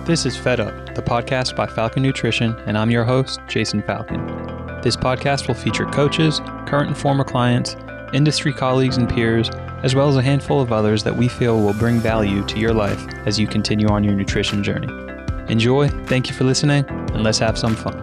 This is Fed Up, the podcast by Falcon Nutrition, and I'm your host, Jason Falcon. This podcast will feature coaches, current and former clients, industry colleagues and peers, as well as a handful of others that we feel will bring value to your life as you continue on your nutrition journey. Enjoy, thank you for listening, and let's have some fun.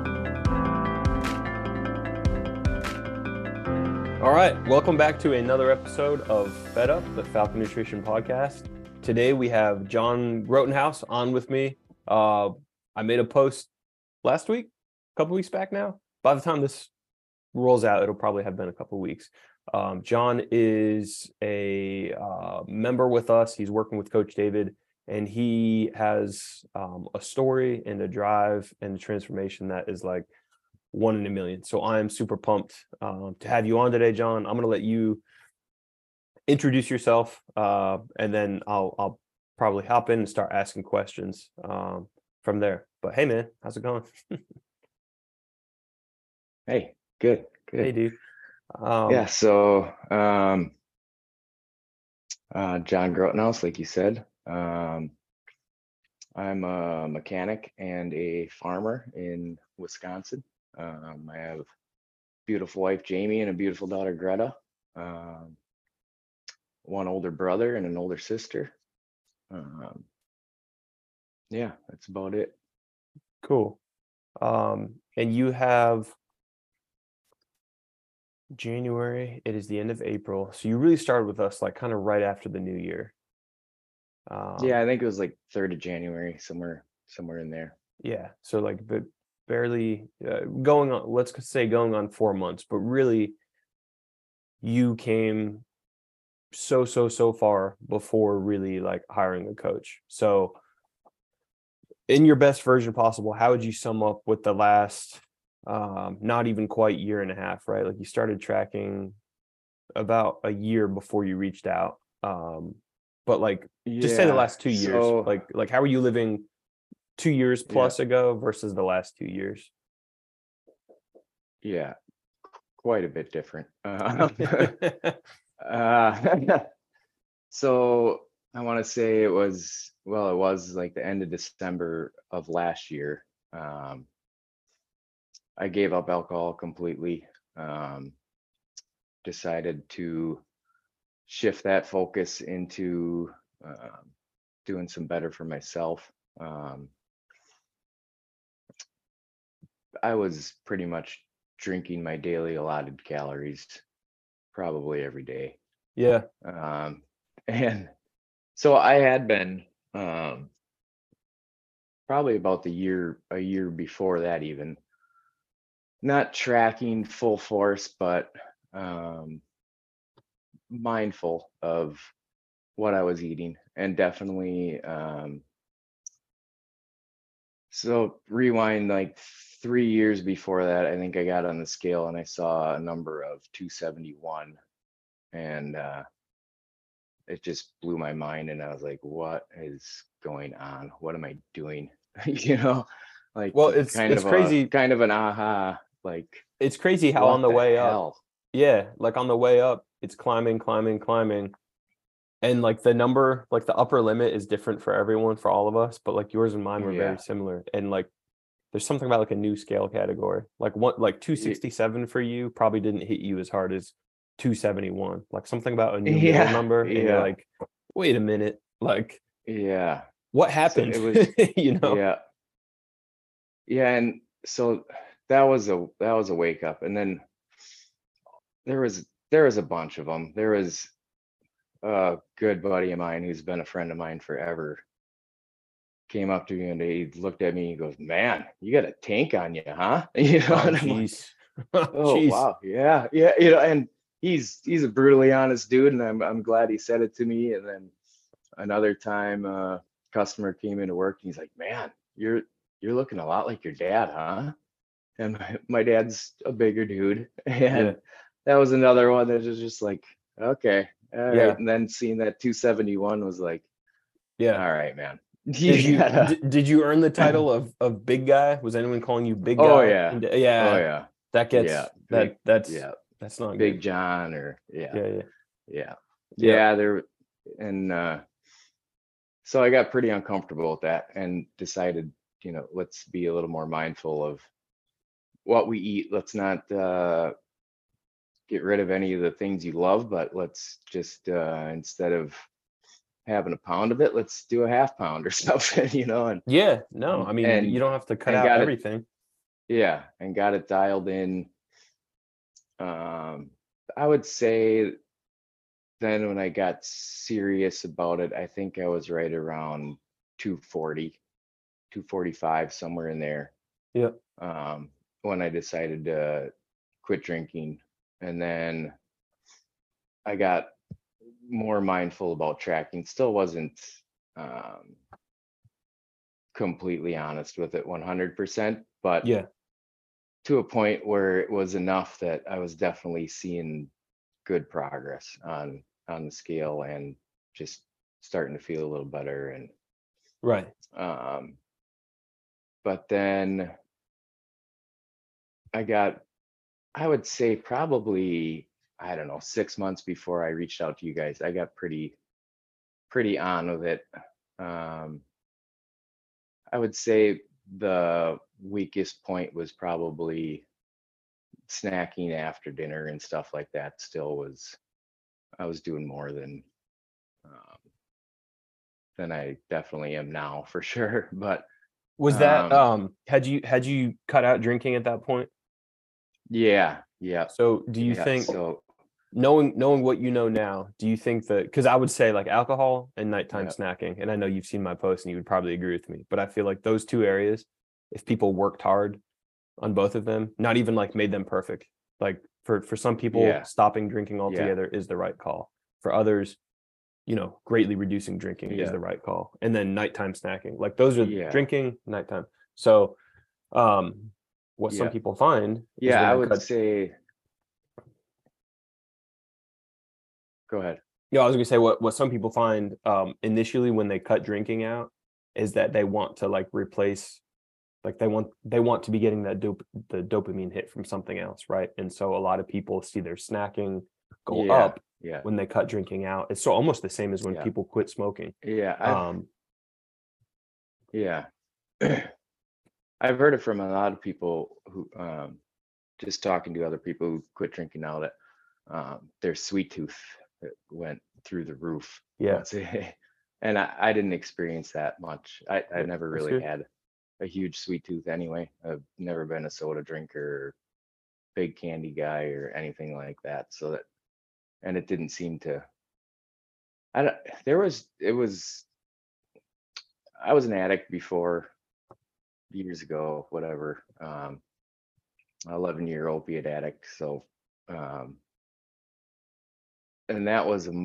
All right, welcome back to another episode of Fed Up, the Falcon Nutrition podcast. Today we have John Grotenhouse on with me. I made a post last week, a couple weeks back now. By the time this rolls out, it'll probably have been a couple weeks. John is a member with us. He's working with Coach David, and he has a story and a drive and a transformation that is like one in a million. So I am super pumped to have you on today, John. I'm going to let you introduce yourself, and then I'll probably hop in and start asking questions from there. But hey, man, how's it going? Hey, good. Hey, dude. John Grotenhouse, like you said. I'm a mechanic and a farmer in Wisconsin. I have a beautiful wife, Jamie, and a beautiful daughter, Greta. One older brother and an older sister. That's about it. Cool. And you have January, it is the end of April. So you really started with us like kind of right after the new year. I think it was like 3rd of January, somewhere in there. Yeah. So like barely going on 4 months, but really you came so far before really like hiring a coach. So in your best version possible, how would you sum up with the last not even quite year and a half, right? Like you started tracking about a year before you reached out. But like just say the last 2 years. Like how are you living 2 years plus ago versus the last 2 years? Yeah, quite a bit different. So I want to say it was like the end of December of last year. I gave up alcohol completely. Decided to shift that focus into doing some better for myself. I was pretty much drinking my daily allotted calories probably every day. Yeah. And so I had been probably about a year before that, even not tracking full force, but mindful of what I was eating, and definitely so rewind like 3 years before that, I think I got on the scale and I saw a number of 271, and it just blew my mind, and I was like, what is going on? What am I doing? Like, well, it's crazy. Kind of an aha. Like, it's crazy how on the way up, like on the way up, it's climbing. And like the number, like the upper limit is different for everyone, for all of us, but like yours and mine were very similar. And like, there's something about like a new scale category, like 267 for you probably didn't hit you as hard as 271, like something about a new middle number. And you're like, wait a minute, like, what happened? So it was, and so that was a wake up. And then there was a bunch of them. There was a good buddy of mine who's been a friend of mine forever, came up to me and he looked at me and he goes, "Man, you got a tank on you, huh?" And I'm like, oh, wow. Yeah. And he's a brutally honest dude, and I'm glad he said it to me. And then another time, customer came into work and he's like, "Man, you're looking a lot like your dad, huh?" And my dad's a bigger dude, and that was another one that was just like, okay, all right. And then seeing that 271 was like, all right, man. Did you earn the title of big guy? Was anyone calling you big guy? Oh yeah. That gets that's not Big good. John, or yeah. There, and so I got pretty uncomfortable with that and decided, let's be a little more mindful of what we eat. Let's not get rid of any of the things you love, but let's just instead of having a pound of it, let's do a half pound or something, and Yeah, no, I mean, you and don't have to cut and out got it, everything. yeah, and got it dialed in. I would say then when I got serious about it, I think I was right around 240, 245, somewhere in there. Yeah. When I decided to quit drinking. And then I got more mindful about tracking. Still wasn't completely honest with it 100%, but Yeah. to a point where it was enough that I was definitely seeing good progress on the scale and just starting to feel a little better. And Right. but then I would say probably, I don't know, 6 months before I reached out to you guys, I got pretty on with it. I would say the weakest point was probably snacking after dinner and stuff like that. I was doing more than I definitely am now, for sure. But Was that had you cut out drinking at that point? yeah. So do you Yeah. think, So knowing what you know now, do you think that, because I would say like alcohol and nighttime yeah, snacking, and I know you've seen my post and you would probably agree with me, but I feel like those two areas, if people worked hard on both of them, not even like made them perfect, like for some people, yeah, stopping drinking yeah, altogether is the right call. For others, greatly reducing drinking is yeah, the right call. And then nighttime snacking, like those are yeah, drinking, nighttime. So what some yeah, people find is yeah. when I they would cut. say, go ahead. Yeah, I was gonna say what some people find initially when they cut drinking out is that they want to like replace, like they want to be getting the dopamine hit from something else, right? And so a lot of people see their snacking go Yeah, up yeah, when they cut drinking out. It's so almost the same as when yeah, people quit smoking. yeah. Yeah. I've heard it from a lot of people who, just talking to other people who quit drinking now, that their sweet tooth went through the roof Yeah, once and I didn't experience that much. I yeah, never that's really good. had a huge sweet tooth anyway. I've never been a soda drinker or big candy guy or anything like that. So that, and it didn't seem to, I don't, there was, it was, I was an addict before, years ago, whatever. 11-year opiate addict. So, um, and that was a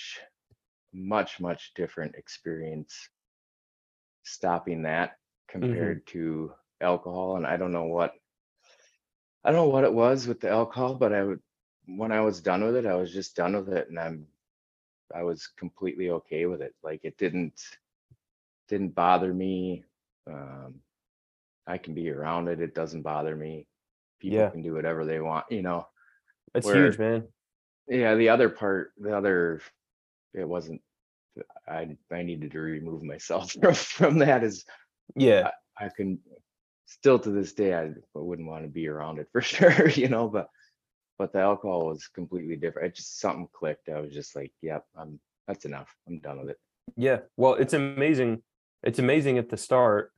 much different experience stopping that Hmm. compared to alcohol. And I don't know what it was with the alcohol, but when I was done with it, I was just done with it, and I was completely okay with it. Like, it didn't bother me. Um, I can be around it. It doesn't bother me. People Yeah, can do whatever they want, it's huge, where, man. yeah, it wasn't, I needed to remove myself from that. Is Yeah, I can still, to this day, I wouldn't want to be around it for sure, but the alcohol was completely different. It just, something clicked. I was just like, yep, that's enough. I'm done with it. yeah. Well, it's amazing. It's amazing at the start.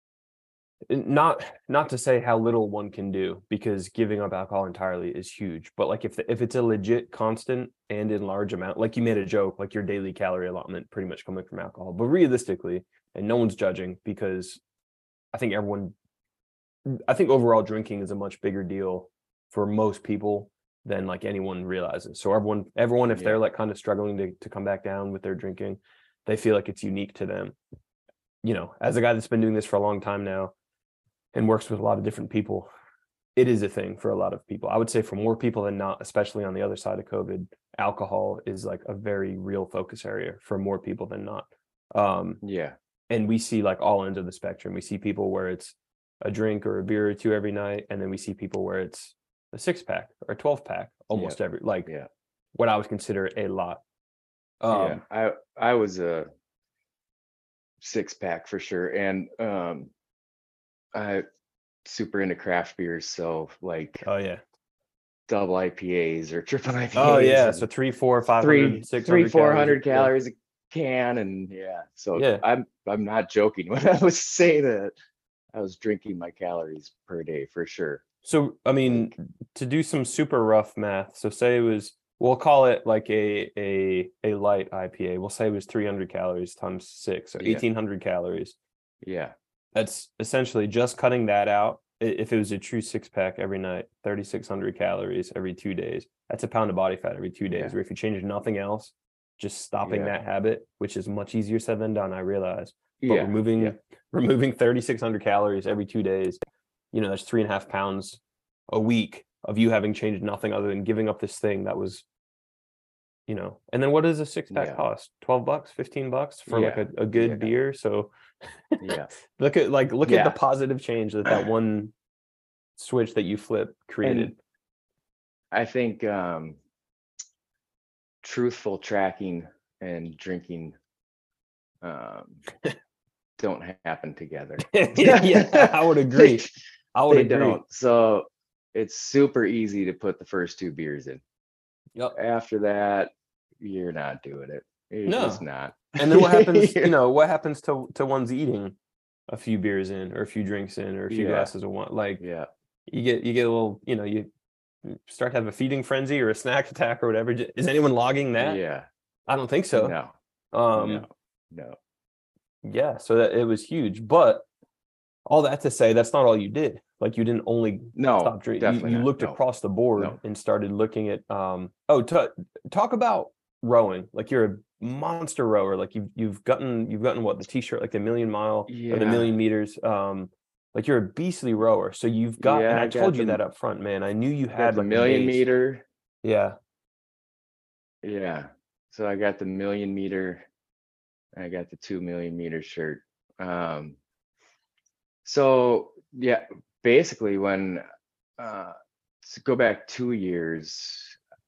Not to say how little one can do, because giving up alcohol entirely is huge. But like if it's a legit constant and in large amount, like you made a joke, like your daily calorie allotment pretty much coming from alcohol. But realistically, and no one's judging, because I think overall drinking is a much bigger deal for most people than like anyone realizes. So everyone, if Yeah, they're like kind of struggling to come back down with their drinking, they feel like it's unique to them. As a guy that's been doing this for a long time now and works with a lot of different people, it is a thing for a lot of people. I would say for more people than not, especially on the other side of COVID, alcohol is like a very real focus area for more people than not. yeah, And we see like all ends of the spectrum. We see people where it's a drink or a beer or two every night, and then we see people where it's a 6-pack or a 12-pack yeah, almost every, like yeah, what I would consider a lot. yeah. Um, I was 6-pack for sure. And I super into craft beers, so like Oh yeah. double IPAs or triple IPAs. Oh yeah. and So 3, 4, 500, three 600 400 Yeah. calories a can, and so Yeah. I'm not joking when I was saying that I was drinking my calories per day for sure. So I mean, to do some super rough math, so say it was, we'll call it like a light IPA. We'll say it was 300 calories times 6, so Yeah. 1800 calories. Yeah. That's essentially just cutting that out. If it was a true 6-pack every night, 3,600 calories every 2 days. That's a pound of body fat every 2 days. Yeah. Where if you change nothing else, just stopping Yeah. that habit, which is much easier said than done, I realize. But Yeah. removing 3,600 calories every 2 days, that's 3.5 pounds a week of you having changed nothing other than giving up this thing that was, and then what does a 6-pack Yeah. cost? $12, $15 for like Yeah. a good Yeah. beer. So Yeah. look at Yeah. the positive change that one switch that you flip created. And I think truthful tracking and drinking don't happen together. Yeah, I would agree. They don't. So it's super easy to put the first 2 beers in. Yep. After that, you're not doing it. You're No. just not. And then what happens, what happens to one's eating a few beers in, or a few drinks in, or a few glasses of wine? Like, Yeah. you get a little, you start to have a feeding frenzy or a snack attack or whatever. Is anyone logging that? Yeah. I don't think so. No. No. Yeah, so that it was huge. But all that to say, that's not all you did. Like, you didn't only stop drinking. Definitely You not. looked No. across the board No. and started looking at talk about rowing. Like, you're a monster rower. Like, you've gotten what, the t-shirt, like the 1,000,000 mile or the Yeah. 1,000,000 meters. Like, you're a beastly rower. So you've got, and I I told got you the- that up front, man. I knew you Got had the like a 1,000,000 base. meter. Yeah. Yeah. So I got the 1,000,000 meter. I got the 2,000,000 meter shirt. So yeah, basically when to go back 2 years,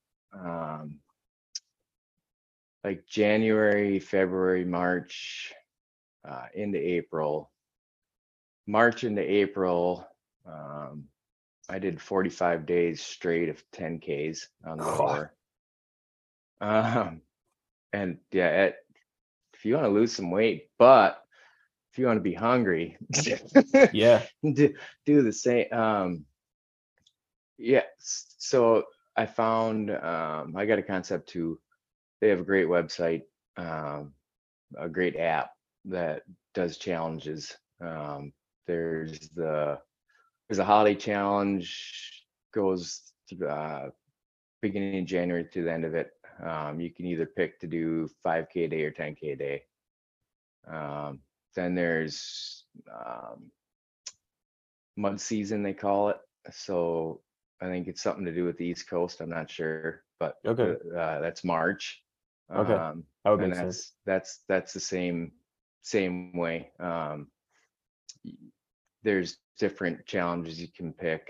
like January, February, March, into April. March into April, I did 45 days straight of 10Ks on the rower. And yeah, if you want to lose some weight, but if you want to be hungry, Yeah. do the same. Yeah. So I found I got a Concept 2. They have a great website, a great app that does challenges. There's a holiday challenge, goes to beginning of January to the end of it. You can either pick to do 5K a day or 10K a day. Then there's mud season, they call it. So I think it's something to do with the East Coast. I'm not sure, but Okay. that's March. Okay. That would And make sense. that's the same way. There's different challenges you can pick.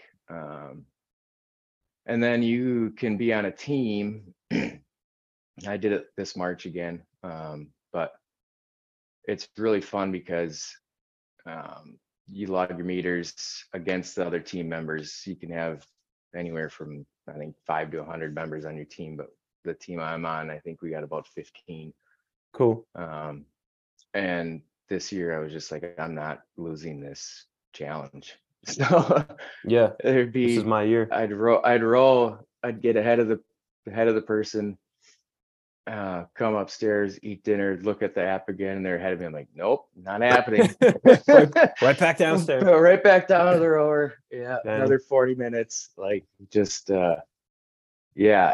And then you can be on a team. I did it this March again, but it's really fun because you log your meters against the other team members. You can have anywhere from, I think, 5 to 100 members on your team, but the team I'm on, I think we got about 15. Cool. And this year I was just like, I'm not losing this challenge. So Yeah. there'd be, This is my year. I'd roll, I'd get ahead of the person, come upstairs, eat dinner, look at the app again, and they're ahead of me. I'm like, nope, not happening. Right back downstairs. Right back down to the rower. Yeah, Dang. another 40 minutes. Like, just yeah,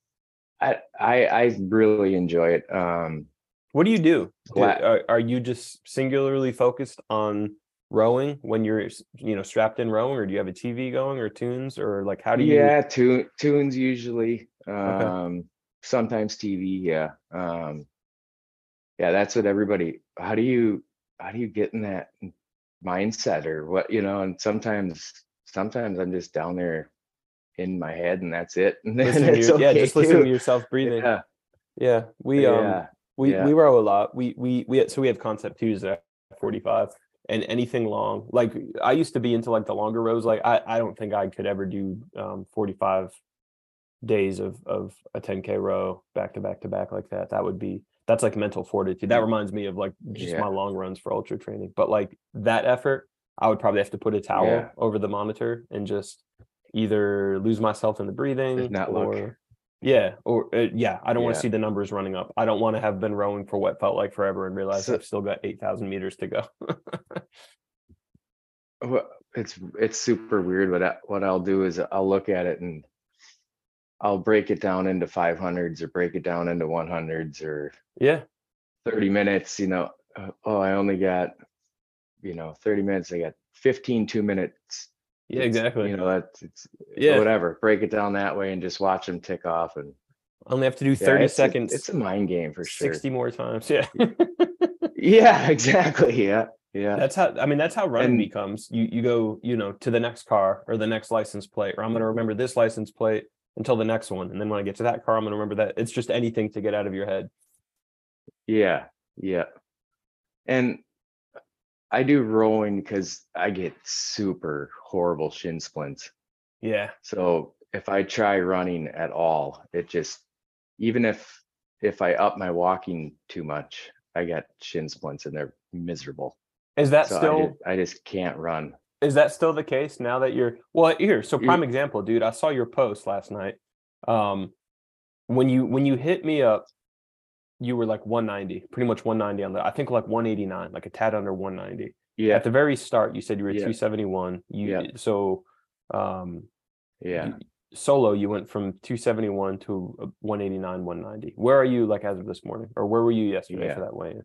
I really enjoy it. What do you do? Glad- Are you just singularly focused on rowing when you're strapped in rowing, or do you have a TV going, or tunes, or like how do you? Yeah, tunes usually. Sometimes TV. Yeah. Yeah, that's what everybody. How do you get in that mindset, or what? And sometimes I'm just down there in my head, and that's it. And then Listening to it's your, okay just listening too. to yourself breathing. Yeah. Yeah. We Yeah. We row a lot. So we have concept twos at 45, and anything long. Like I used to be into like the longer rows. Like I don't think I could ever do 45 days of a 10K row back to back to back like that. That's like mental fortitude. That reminds me of like just my long runs for ultra training. But like that effort, I would probably have to put a towel over the monitor and just either lose myself in the breathing If not look. I don't want to see the numbers running up. I don't want to have been rowing for what felt like forever and realize I've still got 8,000 meters to go. Well, it's super weird. What I'll do is I'll look at it and I'll break it down into 500s or break it down into 100s or 30 minutes. I only got 30 minutes. I got 15 2-minutes. Yeah, exactly. Whatever. Break it down that way and just watch them tick off. And I only have to do 30 seconds. It's a mind game for sure. 60 more times. Yeah. Yeah, exactly. Yeah. That's how running becomes. You go, to the next car or the next license plate, or I'm going to remember this license plate until the next one. And then when I get to that car, I'm going to remember that. It's just anything to get out of your head. Yeah. Yeah. And I do rowing because I get super horrible shin splints. Yeah. So if I try running at all, it just, even if I up my walking too much, I get shin splints and they're miserable. Is that still? I just can't run. Is that still the case now that you're here? So prime example, dude. I saw your post last night. When you hit me up, you were like 190, pretty much 190 on I think like 189, like a tad under 190. Yeah. At the very start, you said you were 271. Solo, you went from 271 to 189, 190. Where are you like as of this morning, or where were you yesterday for that weigh-in?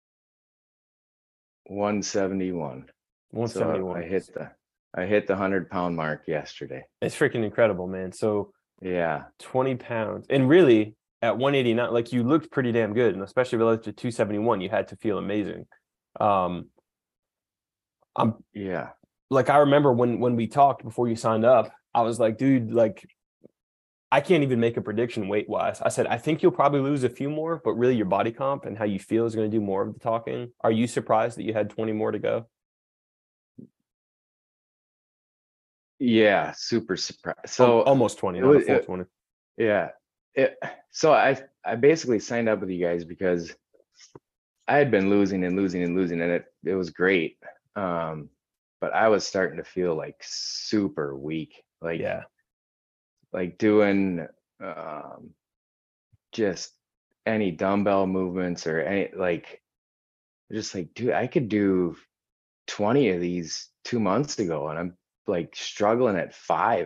171. 171. So I hit the 100-pound mark yesterday. It's freaking incredible, man. So 20 pounds, and really at 189, like you looked pretty damn good, and especially relative to 271, you had to feel amazing. Like I remember when we talked before you signed up, I was like, dude, like I can't even make a prediction weight wise. I said, I think you'll probably lose a few more, but really your body comp and how you feel is going to do more of the talking. Are you surprised that you had 20 more to go? Yeah, super surprised. So almost 20, not a full 20. Yeah. So I basically signed up with you guys because I had been losing and it was great. But I was starting to feel like super weak. Like doing just any dumbbell movements or any dude, I could do 20 of these 2 months ago and I'm like struggling at 5.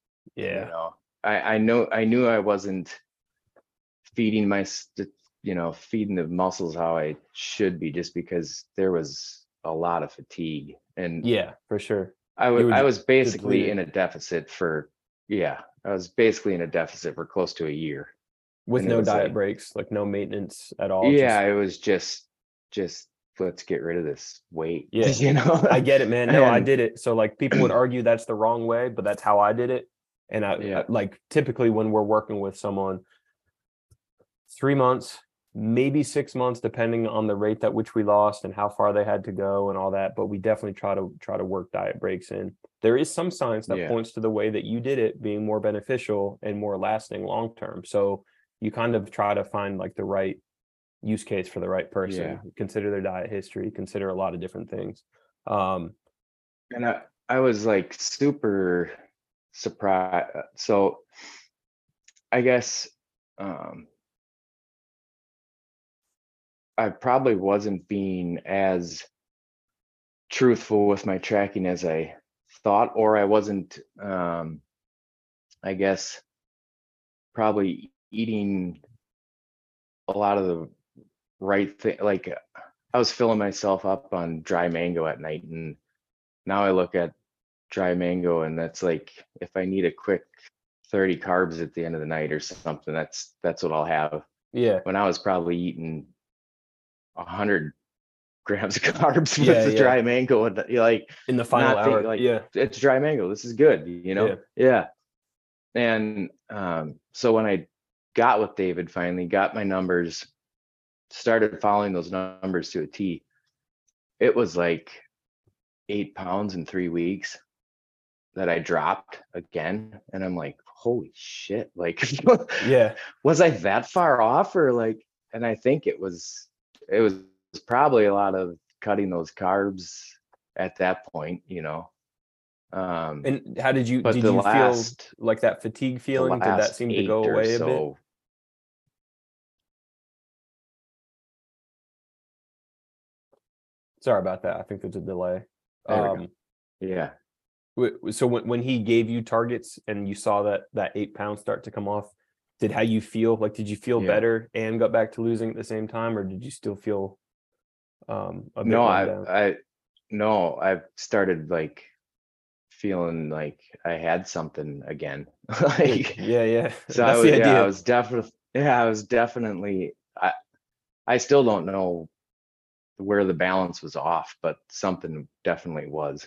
I knew I wasn't feeding feeding the muscles how I should be, just because there was a lot of fatigue. And for sure. I was basically in a deficit for close to a year. With no diet breaks, like no maintenance at all. It was just let's get rid of this weight. Yeah. I get it, man. No, I did it. So like people would argue that's the wrong way, but that's how I did it. And I like typically when we're working with someone, 3 months, maybe 6 months, depending on the rate at which we lost and how far they had to go and all that. But we definitely try to work diet breaks in. There is some science that points to the way that you did it being more beneficial and more lasting long term. So you kind of try to find like the right use case for the right person. Consider their diet history, consider a lot of different things. And I was like super surprised. So I guess I probably wasn't being as truthful with my tracking as I thought, or I wasn't I guess probably eating a lot of the right thing. Like I was filling myself up on dry mango at night, and now I look at dry mango and that's like, if I need a quick 30 carbs at the end of the night or something, that's what I'll have. When I was probably eating 100 grams of carbs with the dry mango, and like in the final hour, it's dry mango, this is good, And so when I got with David, finally got my numbers, started following those numbers to a T, it was like 8 pounds in 3 weeks that I dropped again. And I'm like, holy shit. Like, Yeah. was I that far off or like, and I think it was probably a lot of cutting those carbs at that point, you know. And how did you But did the you feel last like that fatigue the feeling? Did that last seem to 8 go or away a bit? so, Sorry about that. I think there's a delay. there we go. Yeah. So when he gave you targets and you saw that 8 pounds start to come off, how you feel? Like, did you feel Yeah. better and got back to losing at the same time, or did you still feel a bit No, run down? I've started like feeling like I had something again. Like, Yeah. so That's the idea. I was definitely, I still don't know where the balance was off, but something definitely was.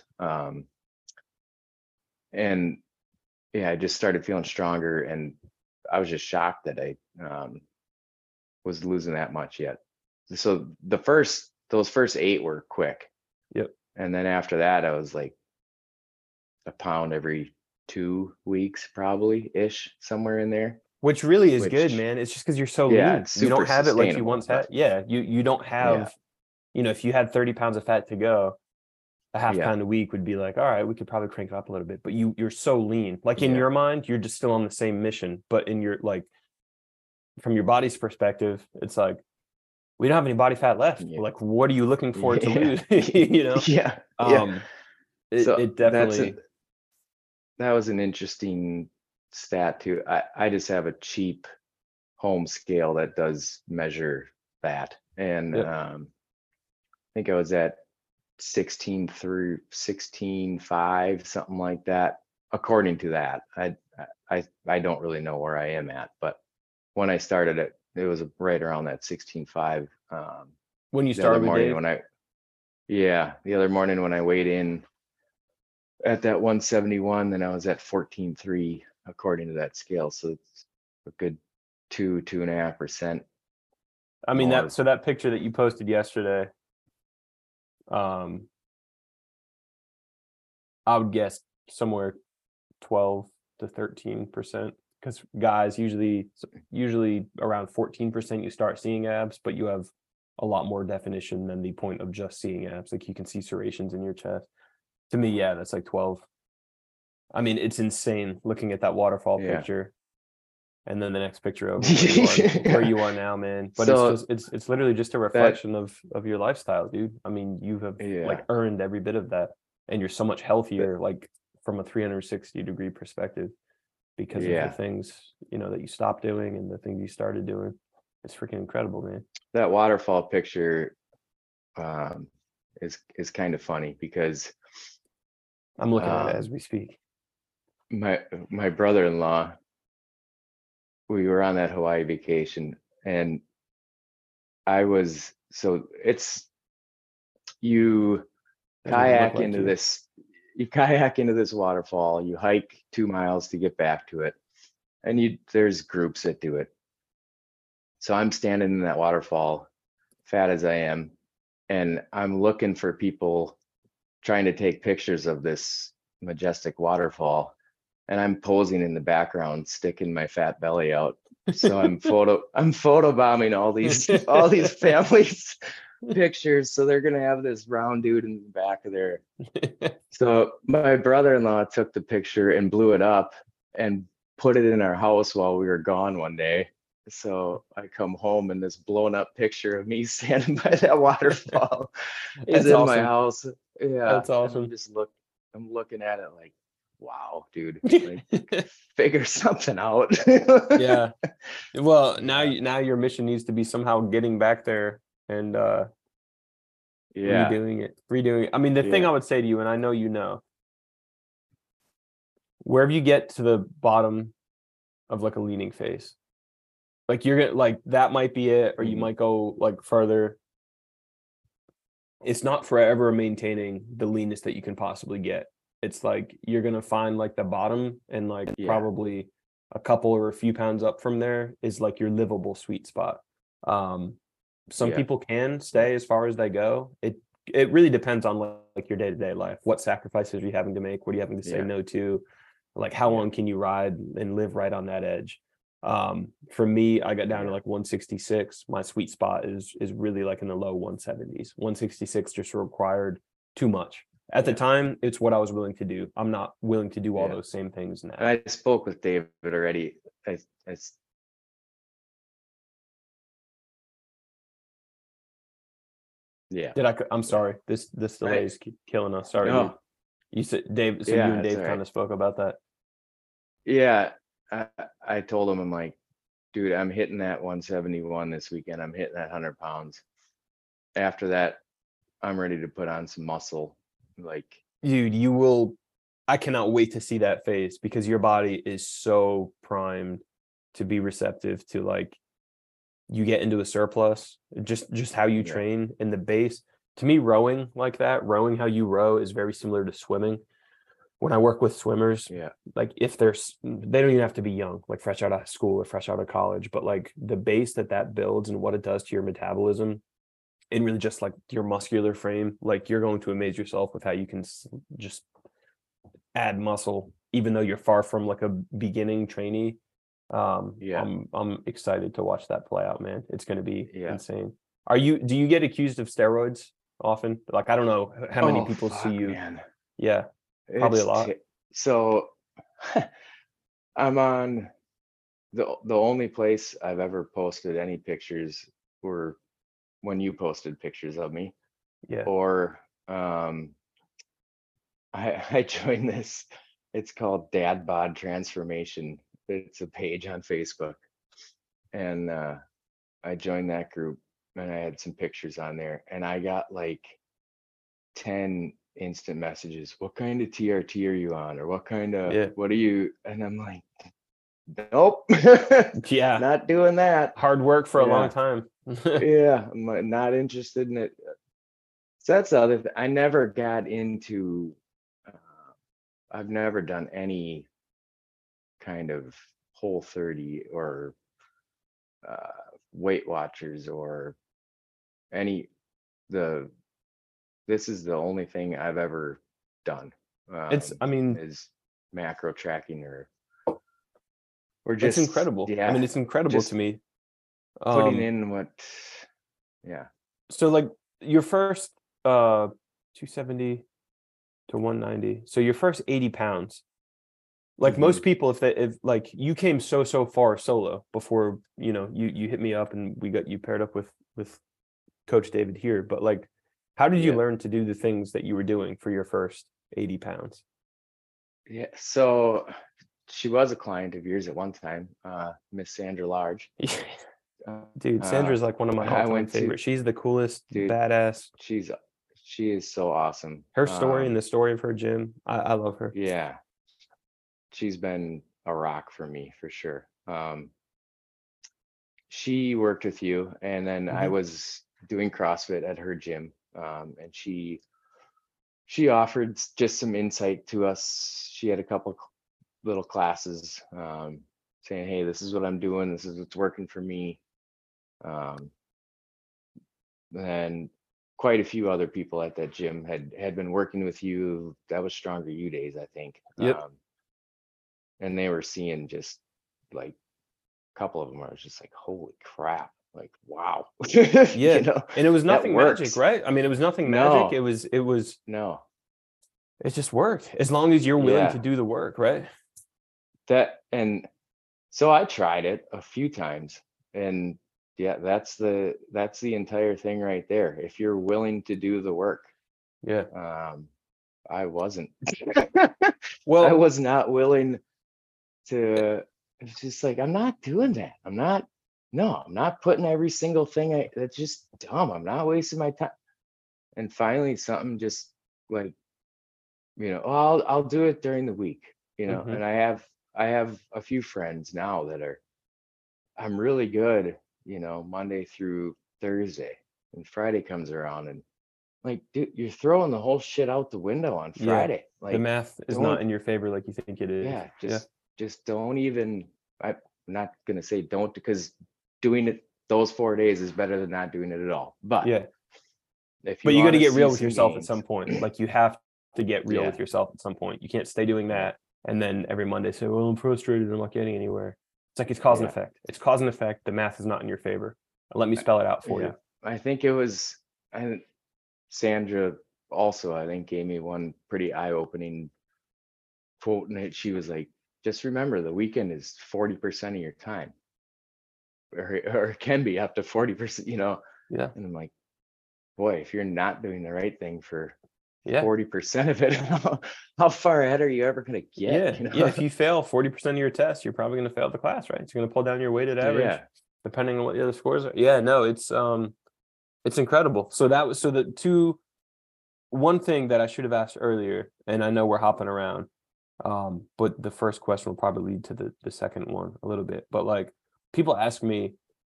And yeah, I just started feeling stronger, and I was just shocked that I was losing that much yet. So those first 8 were quick. Yep. And then after that, I was like a pound every 2 weeks, probably ish, somewhere in there. Which really is Which, good, man. It's just because you're so yeah, lean. it's You don't super have it like you sustainable, once but had. Yeah, you don't have, if you had 30 pounds of fat to go, a half yeah, pound a week would be like, all right, we could probably crank it up a little bit. But you're so lean. Like in yeah, your mind, you're just still on the same mission. But in your from your body's perspective, it's like, we don't have any body fat left. yeah, Like, what are you looking for to yeah, lose? You know? yeah, yeah. So It definitely. that was an interesting stat too. I just have a cheap home scale that does measure that, and Yep. I think I was at 16 through 16.5, something like that. According to that, I don't really know where I am at, but when I started it was right around that 16.5. When you The other started with morning Dave? the other morning when I weighed in at that 171, then I was at 14.3 according to that scale. So it's a good 2.5%. I mean, more. that picture that you posted yesterday, I would guess somewhere 12 to 13%, because guys usually around 14% you start seeing abs, but you have a lot more definition than the point of just seeing abs. Like, you can see serrations in your chest. To me, yeah, that's like 12. I mean, it's insane looking at that waterfall Yeah. picture, and then the next picture of where you are now, man. But So it's literally just a reflection of your lifestyle, dude. I mean, you have like earned every bit of that, and you're so much healthier, like from a 360-degree perspective, because of the things, that you stopped doing and the things you started doing. It's freaking incredible, man. That waterfall picture is kind of funny because I'm looking at it as we speak. My brother-in-law, we were on that Hawaii vacation, and you kayak into this waterfall, you hike 2 miles to get back to it, and there's groups that do it. So I'm standing in that waterfall, fat as I am, and I'm looking for people trying to take pictures of this majestic waterfall, and I'm posing in the background, sticking my fat belly out. So I'm photobombing all these families pictures. So they're gonna have this round dude in the back of there. So my brother-in-law took the picture and blew it up and put it in our house while we were gone one day. So I come home and this blown up picture of me standing by that waterfall is in my house. Yeah, that's awesome. I'm looking at it like, wow, dude, like, figure something out. Yeah. Well, now your mission needs to be somehow getting back there and redoing it. I mean, the thing I would say to you, and I know, wherever you get to the bottom of like a leaning phase, like you're gonna, like, that might be it, or you might go like further. It's not forever maintaining the leanness that you can possibly get. It's like you're gonna find like the bottom, and like probably a couple or a few pounds up from there is like your livable sweet spot. some people can stay as far as they go. It really depends on like your day-to-day life. What sacrifices are you having to make? What are you having to say no to? Like how long can you ride and live right on that edge? For me, I got down to like 166. My sweet spot is really like in the low 170s. 166 just required too much. At the time, it's what I was willing to do. I'm not willing to do all those same things now. And I spoke with David already. Yeah. I'm sorry. This delay is killing us. Sorry. No. You said Dave. So you and Dave kind of spoke about that. Yeah. I told him, I'm like, dude, I'm hitting that 171 this weekend. I'm hitting that 100 pounds. After that, I'm ready to put on some muscle. Like, dude, I cannot wait to see that phase, because your body is so primed to be receptive to, like, you get into a surplus, just how you train in the base. To me, rowing how you row is very similar to swimming. When I work with swimmers, like if they don't even have to be young, like fresh out of school or fresh out of college, but like the base that builds and what it does to your metabolism and really just like your muscular frame, like you're going to amaze yourself with how you can just add muscle, even though you're far from like a beginning trainee. I'm excited to watch that play out, man. It's going to be insane. Do you get accused of steroids often? Like, I don't know how many people see you. Man. Yeah. Probably a lot. So I'm on the only place I've ever posted any pictures were when you posted pictures of me. Yeah. Or I joined this, it's called Dad Bod Transformation. It's a page on Facebook. And I joined that group and I had some pictures on there and I got like 10 instant messages. What kind of TRT are you on? Or what kind of, what are you? And I'm like, nope. Not doing that. Hard work for a long time. I'm not interested in it. So that's the other thing. I never got into, I've never done any kind of Whole30 or Weight Watchers or this is the only thing I've ever done. Is macro tracking or just, it's incredible. Yeah, I mean, it's incredible to me. Putting in what, So like your first 270 to 190. So your first 80 pounds, like most people, if like you came so far solo before, you hit me up and we got you paired up with Coach David here, but like, how did you learn to do the things that you were doing for your first 80 pounds? Yeah, so she was a client of yours at one time, Miss Sandra Large. Dude, Sandra's like one of my all-time favorites. She's the coolest, badass. She is so awesome. Her story and the story of her gym, I love her. Yeah, she's been a rock for me for sure. She worked with you, and then I was doing CrossFit at her gym. And she offered just some insight to us. She had a couple little classes saying, hey, this is what I'm doing. This is what's working for me. And quite a few other people at that gym had been working with you. That was Stronger You days, I think. And they were seeing just like a couple of them. I was just like, holy crap. Like, wow. And it was nothing magic, right? I mean, it was nothing magic. It was it just worked as long as you're willing to do the work, right? And so I tried it a few times, and that's the entire thing right there. If you're willing to do the work. I wasn't. Well, I was not willing to. It's just like, I'm not doing that. I'm not putting every single thing. That's just dumb. I'm not wasting my time. And finally, something just like, I'll do it during the week, and I have a few friends now that I'm really good, Monday through Thursday, and Friday comes around and like, dude, you're throwing the whole shit out the window on Friday. Like, the math is not in your favor like you think it is. Just don't even, I'm not going to say don't, because doing it those 4 days is better than not doing it at all. But Yeah. if But you got want to get see real with some yourself at gains, some point. Like you have to get real Yeah. with yourself at some point. You can't stay doing Yeah. that and then every Monday say, well, I'm frustrated. I'm not getting anywhere. It's like it's cause and Yeah. effect. It's cause and effect. The math is not in your favor. Let me spell it out for Yeah. you. I think it was, and Sandra also, I think, gave me one pretty eye-opening quote, and she was like, just remember the weekend is 40% of your time, or it can be up to 40%, you know. Yeah. And I'm like, boy, if you're not doing the right thing for Yeah. 40% of it, how far ahead are you ever going to get? Yeah. You know? Yeah. If you fail 40% of your test, you're probably going to fail the class, right? It's going to pull down your weighted average Yeah. depending on what the other scores are. Yeah, no, it's incredible. So that was one thing that I should have asked earlier, and I know we're hopping around. But the first question will probably lead to the second one a little bit. But like people ask me,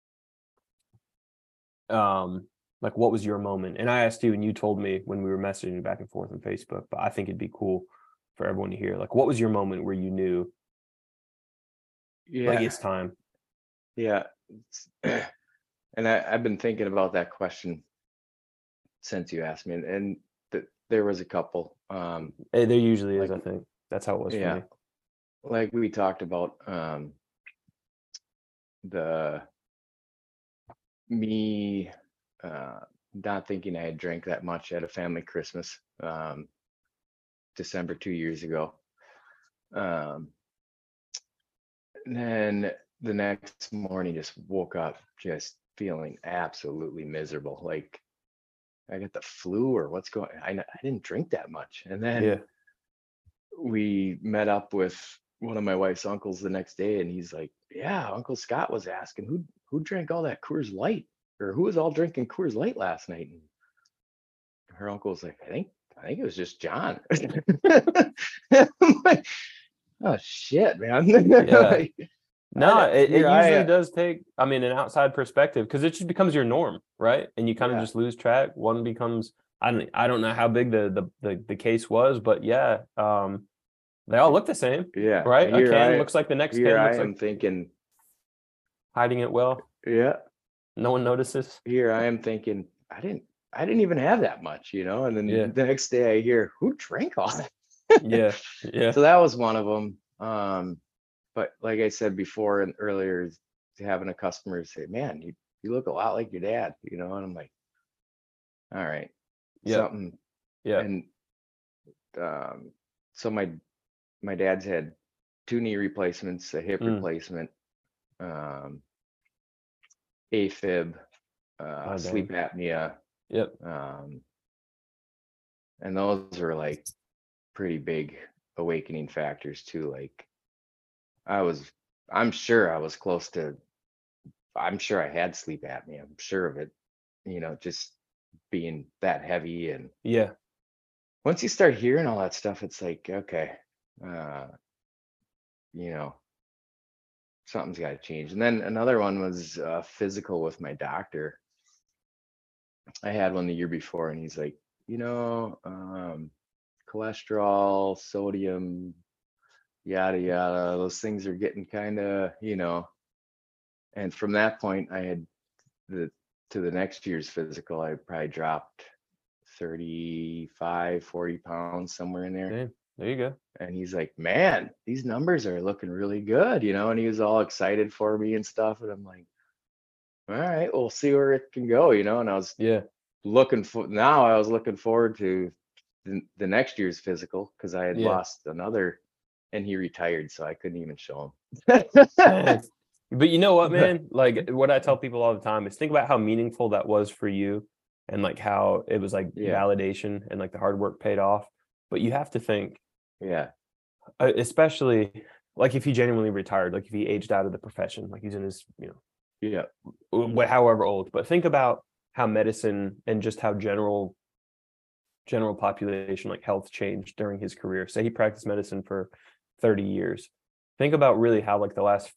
like, what was your moment? And I asked you, and you told me when we were messaging back and forth on Facebook. But I think it'd be cool for everyone to hear. Like, what was your moment where you knew, like, Yeah. it's time? Yeah. And I've been thinking about that question since you asked me, and there was a couple. There usually is, like, I think. That's how it was for me. Like we talked about, me not thinking I had drank that much at a family Christmas, December 2 years ago. And then the next morning, just woke up just feeling absolutely miserable. Like I got the flu or what's going. I didn't drink that much, and then Yeah. we met up with one of my wife's uncles the next day, and he's like, yeah, Uncle Scott was asking who drank all that Coors Light, or who was all drinking Coors Light last night. And her uncle was like, I think it was just John. I'm like, oh shit, man. Yeah. Like, No, it usually I does take, I mean, an outside perspective, because it just becomes your norm, right? And you kind of Yeah. just lose track. One becomes, I don't know how big the case was, but yeah, they all look the same, Yeah. right? A Here can looks like the next Here can I looks am like thinking, hiding it well. yeah. No one notices. Here I am thinking, I didn't even have that much, you know. And then Yeah. the next day I hear, who drank all that? Yeah, yeah, So that was one of them. But like I said before and earlier, having a customer say, man, you look a lot like your dad, you know. And I'm like, all right, yeah, something. yeah. And so my dad's had 2 knee replacements, a hip replacement, AFib, Oh, sleep dang. apnea, Yep. and those are like pretty big awakening factors too. Like I'm sure I was close to, I'm sure I had sleep apnea. I'm sure of it, you know, just being that heavy. And Yeah. once you start hearing all that stuff, it's like, okay, you know, something's got to change. And then another one was physical with my doctor. I had one the year before, and he's like, you know, cholesterol, sodium, yada yada, those things are getting kind of, you know. And from that point, I had to the next year's physical, I probably dropped 35, 40 pounds, somewhere in there. Damn. There you go. And he's like, man, these numbers are looking really good, you know. And he was all excited for me and stuff. And I'm like, all right, we'll see where it can go, you know. And I was looking forward to the next year's physical, because I had lost another, and he retired, so I couldn't even show him. But you know what, man? Like what I tell people all the time is think about how meaningful that was for you, and like how it was like validation, and like the hard work paid off. But you have to think, especially like if he genuinely retired, like if he aged out of the profession, like he's in his, you know, however old. But think about how medicine and just how general population, like health, changed during his career. Say he practiced medicine for 30 years. Think about really how like the last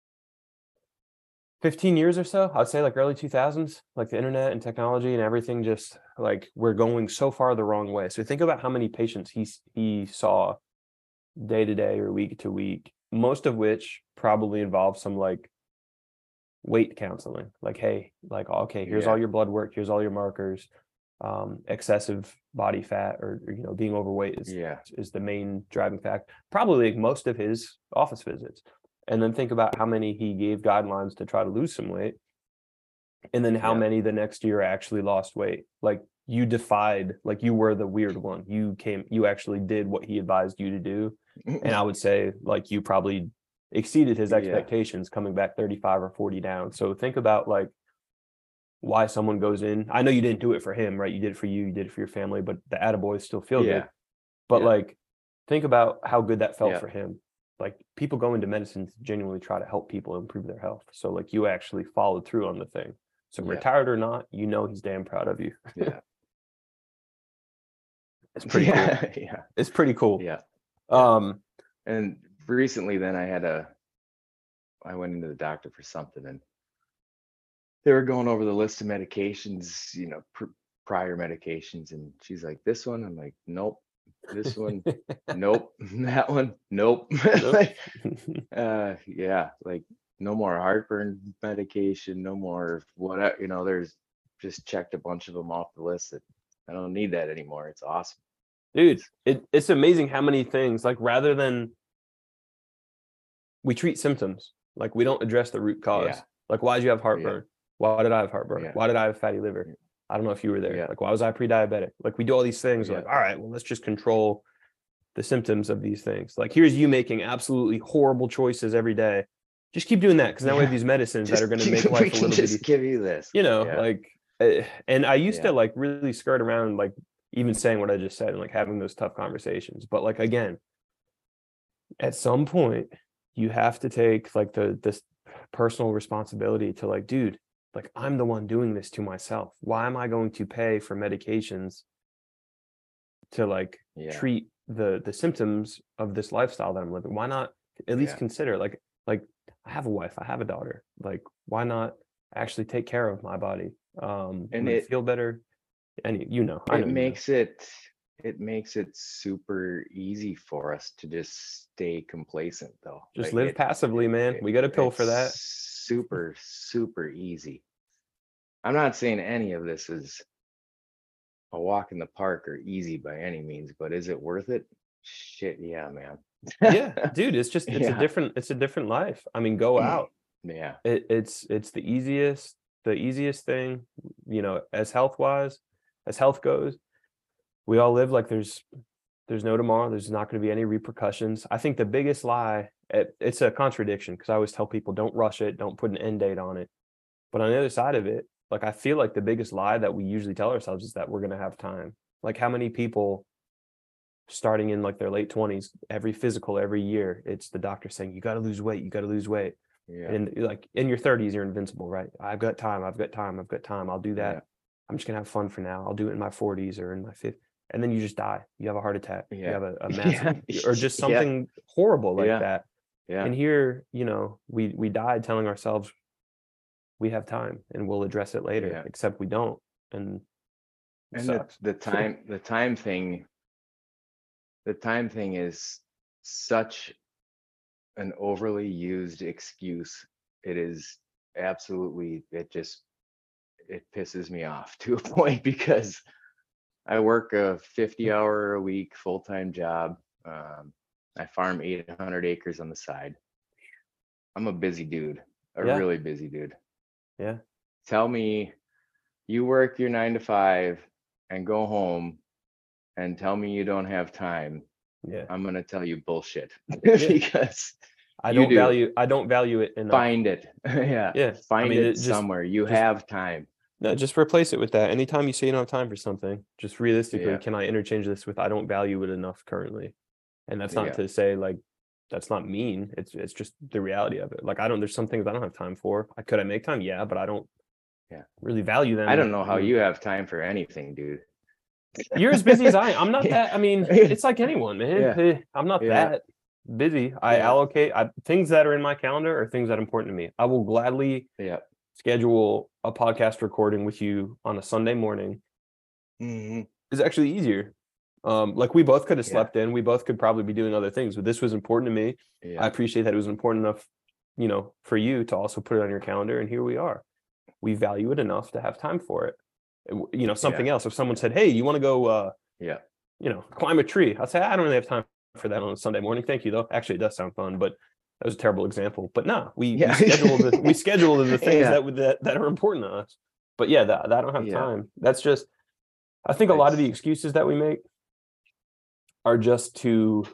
15 years or so, I'd say like early 2000s, like the internet and technology and everything, just like we're going so far the wrong way. So think about how many patients he saw day to day or week to week, most of which probably involved some like weight counseling. Like, hey, like, okay, here's all your blood work, here's all your markers. Excessive body fat or being overweight is the main driving factor. Probably like most of his office visits. And then think about how many he gave guidelines to try to lose some weight. And then how many the next year actually lost weight. Like you defied, like you were the weird one. You actually did what he advised you to do. And I would say like you probably exceeded his expectations coming back 35 or 40 down. So think about like why someone goes in. I know you didn't do it for him, right? You did it for you did it for your family, but the attaboys still feel good. But like think about how good that felt for him. Like people go into medicine to genuinely try to help people improve their health. So like you actually followed through on the thing. So retired or not, he's damn proud of you. It's pretty cool. It's pretty cool. And recently then I went into the doctor for something, and they were going over the list of medications, prior medications, and she's like, this one? I'm like, nope. This one? Nope. That one? Nope. Like, like no more heartburn medication, no more whatever, there's just checked a bunch of them off the list that I don't need that anymore. It's awesome. Dude, it's amazing how many things, like rather than we treat symptoms, like we don't address the root cause. Like, why did you have heartburn? Why did I have heartburn? Why did I have fatty liver? I don't know if you were there. Like, why was I pre-diabetic? Like, we do all these things. Like, all right, well, let's just control the symptoms of these things. Like, here's you making absolutely horrible choices every day. Just keep doing that, because now we have these medicines that are going to make life a little bit. Just give you this, like. And I used to like really skirt around, like even saying what I just said and like having those tough conversations. But like again, at some point, you have to take like this personal responsibility to like, dude, like I'm the one doing this to myself. Why am I going to pay for medications to like treat the symptoms of this lifestyle that I'm living? Why not at least consider like I have a wife, I have a daughter. Like, why not actually take care of my body? And it feel better. And it makes it super easy for us to just stay complacent, though. Just live passively, man. We got a pill for that. Super, super easy. I'm not saying any of this is a walk in the park or easy by any means, but is it worth it? Shit, yeah, man. Yeah, dude, it's a different life. I mean, go out. Yeah. It's the easiest thing, as health goes. We all live like there's no tomorrow. There's not going to be any repercussions. I think the biggest lie, it's a contradiction, because I always tell people don't rush it, don't put an end date on it. But on the other side of it, like I feel like the biggest lie that we usually tell ourselves is that we're going to have time. Like how many people starting in like their late 20s, every physical every year, it's the doctor saying, you got to lose weight. And like in your 30s, you're invincible, right? I've got time. I'll do that. I'm just gonna have fun for now. I'll do it in my 40s or in my 50s. And then you just die. You have a heart attack. You have a massive or just something horrible like that. And here, we died telling ourselves we have time and we'll address it later, except we don't. And the time thing is such an overly used excuse. It is absolutely, it pisses me off to a point, because I work a 50-hour a week full-time job. I farm 800 acres on the side. I'm a busy dude, really busy dude. Yeah. Tell me you work your 9 to 5 and go home and tell me you don't have time. I'm going to tell you bullshit. Because I don't value it enough. Find it. Find it somewhere. You have time. No, just replace it with that. Anytime you say you don't have time for something, just realistically, can I interchange this with I don't value it enough currently? And that's not to say like that's not mean. It's just the reality of it. Like there's some things I don't have time for. Could I make time? Yeah, but I don't really value them. I don't know how you have time for anything, dude. You're as busy as I am. I'm not that. I mean, it's like anyone, man. I'm not that busy. I allocate things that are in my calendar are things that are important to me. I will gladly schedule a podcast recording with you on a Sunday morning. It's actually easier. Like we both could have slept in. We both could probably be doing other things, but this was important to me. I appreciate that it was important enough for you to also put it on your calendar. And here we are. We value it enough to have time for it. Something else. If someone said, hey, you want to go, climb a tree, I'd say, I don't really have time for that on a Sunday morning. Thank you, though. Actually, it does sound fun, but that was a terrible example. But no, we schedule the things that are important to us. But yeah, that I don't have time. That's just, I think a lot of the excuses that we make are just to,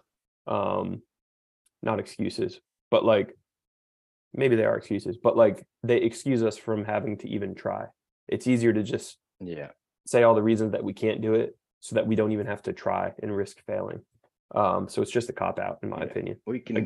not excuses, but like, maybe they are excuses, but like they excuse us from having to even try. It's easier to just say all the reasons that we can't do it so that we don't even have to try and risk failing. So it's just a cop out, in my opinion. We can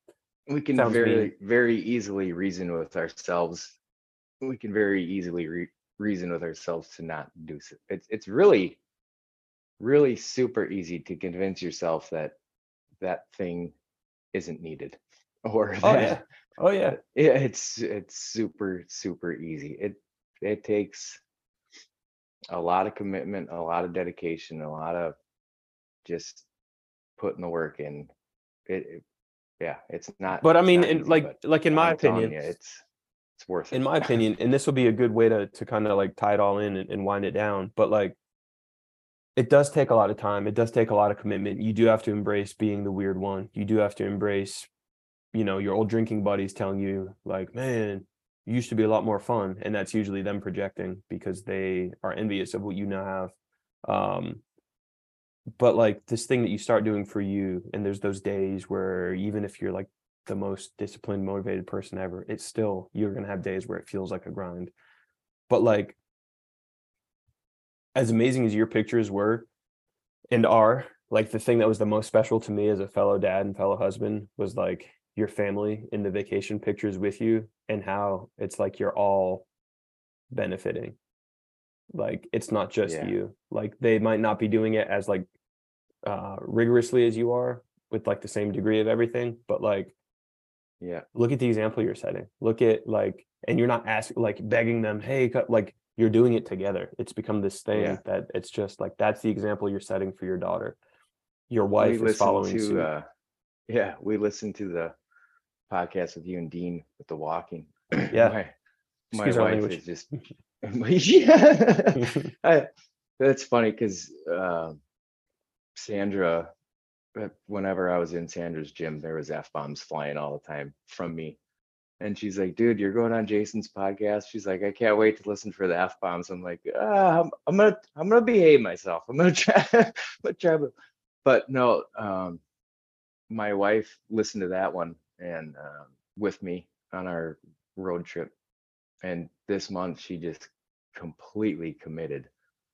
very easily reason with ourselves. We can very easily reason with ourselves to not do so. It's really, really super easy to convince yourself that thing isn't needed, or it's super, super easy. It takes a lot of commitment, a lot of dedication, a lot of just putting the work in. It's not. But I mean, easy, in my opinion, it's worth it. In my opinion, and this will be a good way to kind of like tie it all in and wind it down. But like, it does take a lot of time. It does take a lot of commitment. You do have to embrace being the weird one. You do have to embrace, your old drinking buddies telling you like, man, you used to be a lot more fun. And that's usually them projecting because they are envious of what you now have. But like this thing that you start doing for you, and there's those days where even if you're like the most disciplined, motivated person ever, it's still, you're going to have days where it feels like a grind. But like, as amazing as your pictures were and are, like the thing that was the most special to me as a fellow dad and fellow husband was like your family in the vacation pictures with you, and how it's like you're all benefiting. Like it's not just you. Like they might not be doing it as like rigorously as you are with like the same degree of everything, but like look at the example you're setting. Look at like, and you're not asking, like begging them, hey, like you're doing it together. It's become this thing that it's just like, that's the example you're setting for your daughter. Your wife is following suit. We listened to the podcast with you and Dean with the walking. My wife is just that's funny because Sandra, whenever I was in Sandra's gym, there was F-bombs flying all the time from me. And she's like, dude, you're going on Jason's podcast. She's like, I can't wait to listen for the F-bombs. I'm like, I'm gonna behave myself. I'm gonna try, but no, my wife listened to that one and with me on our road trip. And this month she just completely committed.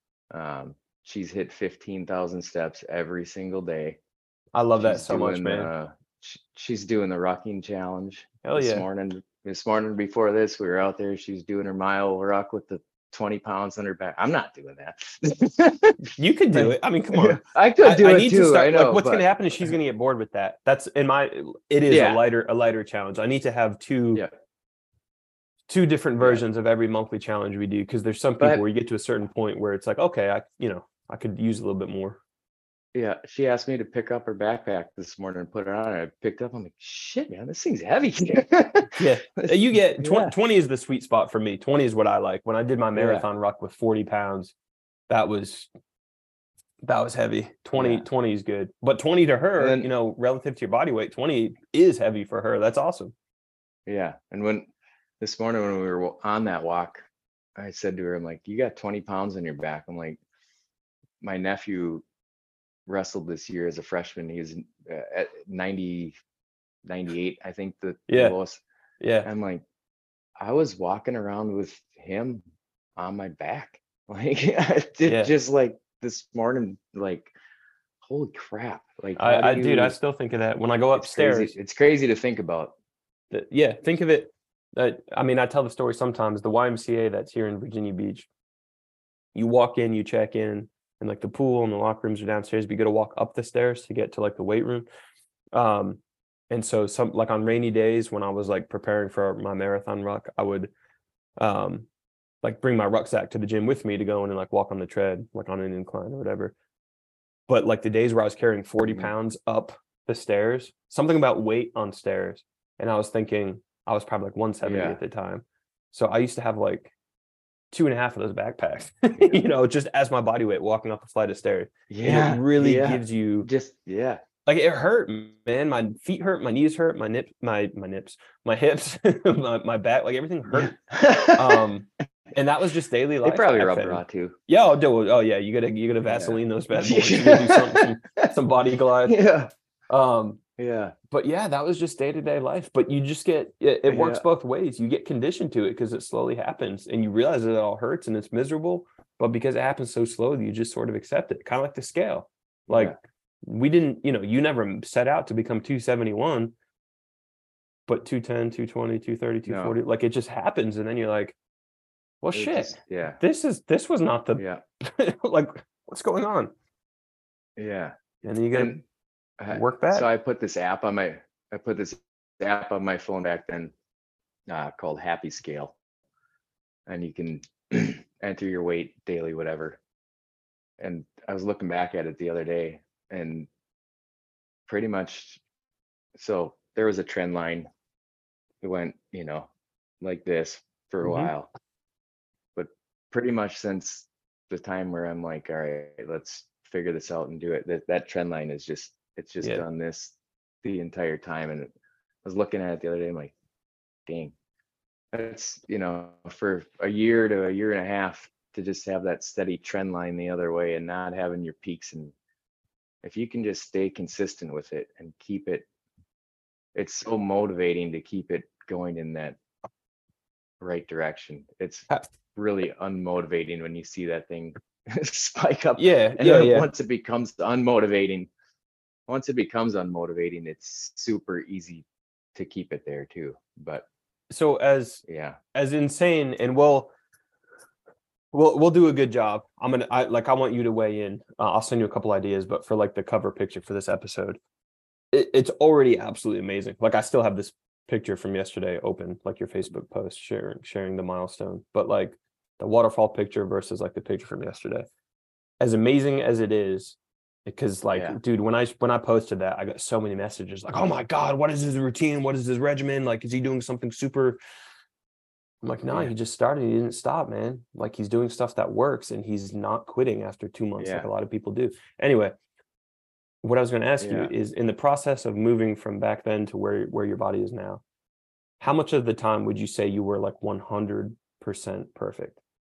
She's hit 15,000 steps every single day. I love that so much, man. She's doing the rucking challenge. Hell this morning before this, we were out there. She's doing her mile ruck with the 20 pounds on her back. I'm not doing that. You could do it. I mean, come on. I could do it too. I know. Like, what's going to happen is she's going to get bored with that. That's it is a lighter challenge. I need to have two different versions of every monthly challenge we do, because there's some people where you get to a certain point where it's like, okay, I could use a little bit more. Yeah, she asked me to pick up her backpack this morning and put it on. I picked up. I'm like, shit, man, this thing's heavy. You get 20 is the sweet spot for me. 20 is what I like. When I did my marathon ruck with 40 pounds, that was heavy. 20 is good. But 20 to her, then, relative to your body weight, 20 is heavy for her. That's awesome. Yeah. And this morning when we were on that walk, I said to her, I'm like, you got 20 pounds on your back. I'm like, my nephew wrestled this year as a freshman. He was at 90, 98, I think the lowest. Yeah. I'm like, I was walking around with him on my back. Like just like this morning, like, holy crap. Like I still think of that when I go upstairs. It's crazy to think about. Think of it. I mean, I tell the story sometimes, the YMCA that's here in Virginia Beach, you walk in, you check in, and like the pool and the locker rooms are downstairs, but you got to walk up the stairs to get to like the weight room. And so some, like on rainy days when I was like preparing for my marathon ruck, I would like bring my rucksack to the gym with me to go in and like walk on the tread, like on an incline or whatever. But like the days where I was carrying 40 pounds up the stairs, something about weight on stairs. And I was thinking, I was probably like 170 Yeah. at the time. So I used to have like 2.5 of those backpacks, Yeah. just as my body weight walking up a flight of stairs. And it Yeah. really Yeah. gives you Just, yeah. like it hurt, man. My feet hurt, my knees hurt, my hips, my back, like everything hurt. Yeah. And that was just daily They life probably back rubbed then. raw too. Yeah, oh yeah, you gotta Vaseline those bad boys. You gotta do some body glide. Yeah. Um, Yeah. but yeah, that was just day-to-day life. But you just get it works Yeah. both ways. You get conditioned to it because it slowly happens and you realize that it all hurts and it's miserable. But because it happens so slowly, you just sort of accept it, kind of like the scale. Like we didn't, you never set out to become 271, but 210, 220, 230, 240. No. Like it just happens. And then you're like, well, It shit, just, yeah. this was not the, Yeah. like, what's going on? Yeah. And then you got to work back. So I put this app on my phone back then, called Happy Scale, and you can enter your weight daily, whatever. And I was looking back at it the other day, and pretty much, so there was a trend line. It went, like this for a while, but pretty much since the time where I'm like, all right, let's figure this out and do it. That trend line is just, it's just done this the entire time. And I was looking at it the other day, I'm like, dang, that's, for a year to a year and a half to just have that steady trend line the other way and not having your peaks. And if you can just stay consistent with it and keep it, it's so motivating to keep it going in that right direction. It's really unmotivating when you see that thing spike up. Once it becomes unmotivating, it's super easy to keep it there too. But so as insane, and we'll do a good job. I want you to weigh in. I'll send you a couple ideas, but for like the cover picture for this episode, it's already absolutely amazing. Like I still have this picture from yesterday open, like your Facebook post sharing the milestone, but like the waterfall picture versus like the picture from yesterday, as amazing as it is, because dude, when I posted that, I got so many messages like, oh my God, what is his routine? What is his regimen? Like, is he doing something super? I'm like, no, he just started. He didn't stop, man. Like he's doing stuff that works and he's not quitting after 2 months like a lot of people do. Anyway, what I was going to ask you is, in the process of moving from back then to where your body is now, how much of the time would you say you were like 100% perfect?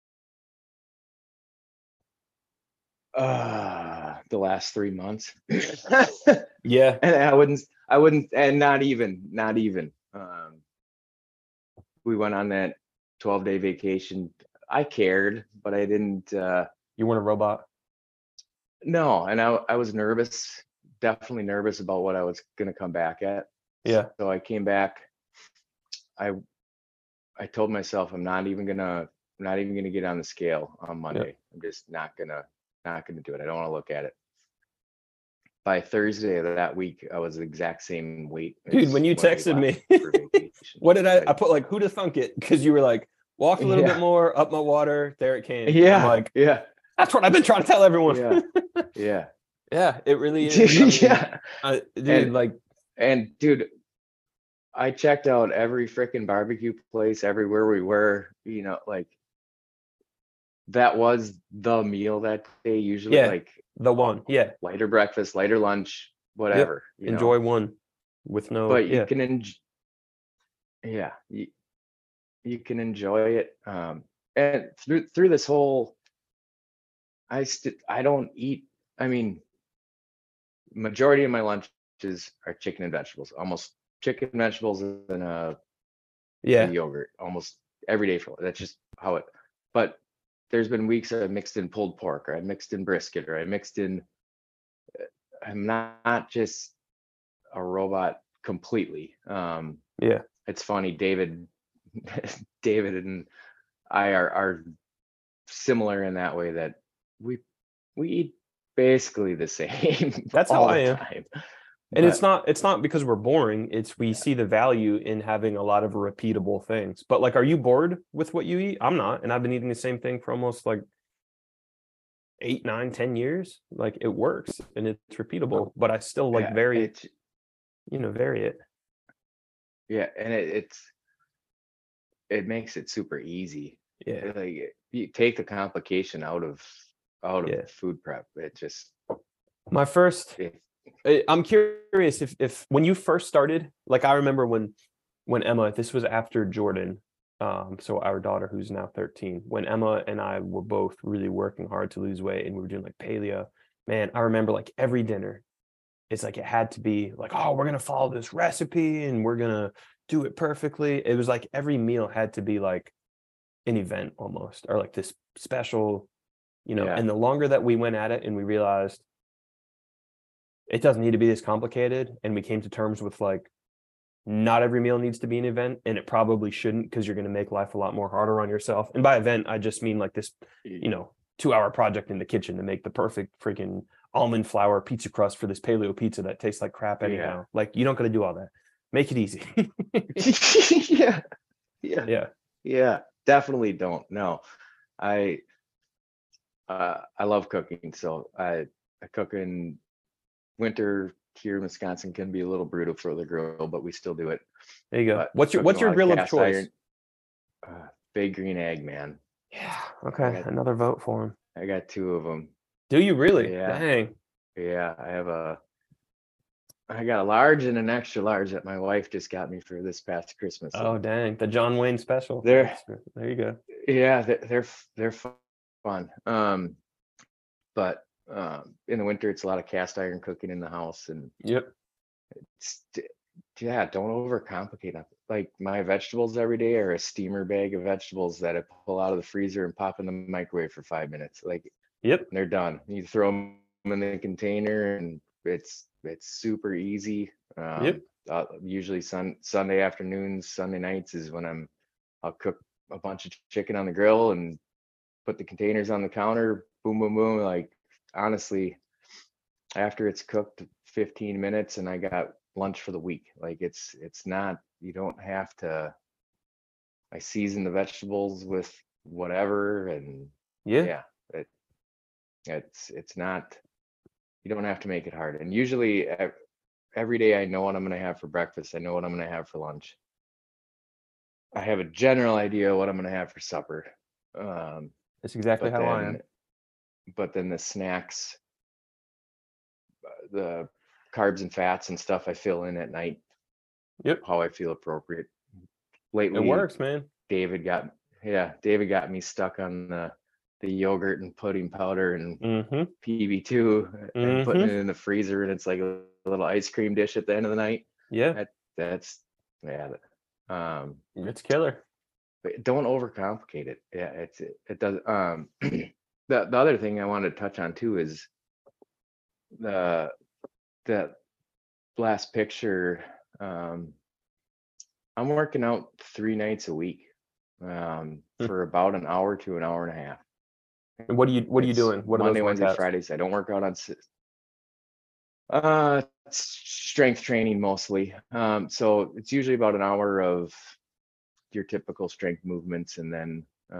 The last 3 months. Yeah. And I wouldn't, and not even. We went on that 12-day vacation. I cared, but I didn't. You weren't a robot? No, and I was nervous, definitely nervous about what I was going to come back at. Yeah. So I came back. I told myself I'm not even gonna get on the scale on Monday. Yep. I'm just not gonna do it. I don't want to look at it. By Thursday of that week, I was the exact same weight. Dude, when you texted me, what did I put like, who to thunk it? Because you were like, walked a little bit more, up my water, there it came. Yeah. I'm like, that's what I've been trying to tell everyone. Yeah. Yeah, it really is. Dude, I checked out every freaking barbecue place everywhere we were, like that was the meal that day usually. Like the one. Yeah. Lighter breakfast, lighter lunch, whatever. Yep. Enjoy one with no. But you can you can enjoy it. And through this whole, I don't eat. I mean, majority of my lunches are chicken and vegetables. Almost chicken, vegetables, and yogurt almost every day for that's just how it. But there's been weeks I've mixed in pulled pork, or I mixed in brisket, or I mixed in. I'm not just a robot completely. It's funny, David and I are similar in that way, that we eat basically the same. That's how I am. Time. And it's not because we're boring. It's we see the value in having a lot of repeatable things. But like, are you bored with what you eat? I'm not, and I've been eating the same thing for almost like 8, 9, 10 years. Like it works and it's repeatable. But I still like vary it. Yeah, and it makes it super easy. Yeah. Like you take the complication out of Yeah. food prep. It just My first, it, I'm curious if when you first started, like I remember when Emma, this was after Jordan, so our daughter who's now 13, when Emma and I were both really working hard to lose weight and we were doing like paleo, man, I remember like every dinner, it's like it had to be like, oh, we're gonna follow this recipe and we're gonna do it perfectly. It was like every meal had to be like an event almost, or like this special, yeah, and the longer that we went at it and we realized it doesn't need to be this complicated, and we came to terms with like not every meal needs to be an event, and it probably shouldn't, because you're going to make life a lot more harder on yourself. And by event, I just mean like this, 2-hour project in the kitchen to make the perfect freaking almond flour pizza crust for this paleo pizza that tastes like crap anyhow. Yeah. Like, you don't got to do all that. Make it easy. yeah, yeah, Yeah. yeah. Definitely don't. No, I love cooking, so I cook in winter. Here in Wisconsin can be a little brutal for the grill, but we still do it. There you go. But What's cooking a your lot grill of cast choice? iron, Big Green Egg, man. Yeah. Okay. Another vote for him. I got 2 of them. Do you really? Yeah. Dang. Yeah, I got a large and an extra large that my wife just got me for this past Christmas. Oh, dang. The John Wayne special. There you go. Yeah, they're fun. But in the winter it's a lot of cast iron cooking in the house, and Yep. yeah, don't overcomplicate it. Like my vegetables every day are a steamer bag of vegetables that I pull out of the freezer and pop in the microwave for 5 minutes. Like, Yep. they're done. You throw them in the container and it's super easy. Yep. Usually Sunday afternoons, Sunday nights is when I'll cook a bunch of chicken on the grill and put the containers on the counter. Boom, boom, boom. Like, honestly, after it's cooked 15 minutes and I got lunch for the week. Like, it's not, you don't have to, I season the vegetables with whatever, and Yeah. it's not, you don't have to make it hard. And usually every day I know what I'm going to have for breakfast. I know what I'm going to have for lunch. I have a general idea what I'm going to have for supper. That's exactly how I am. But then the snacks, the carbs and fats and stuff, I fill in at night. Yep. How I feel appropriate. Lately, It works, man. David got me stuck on the yogurt and pudding powder and PB2 and putting it in the freezer, and it's like a little ice cream dish at the end of the night. Yeah. It's killer. But don't overcomplicate it. Yeah, it does. The other thing I wanted to touch on too is the last picture. I'm working out 3 nights a week, for about an hour to an hour and a half. And what are you doing? What are Monday, those Wednesday, workouts? Fridays? I don't work out on strength training mostly. So it's usually about an hour of your typical strength movements, and then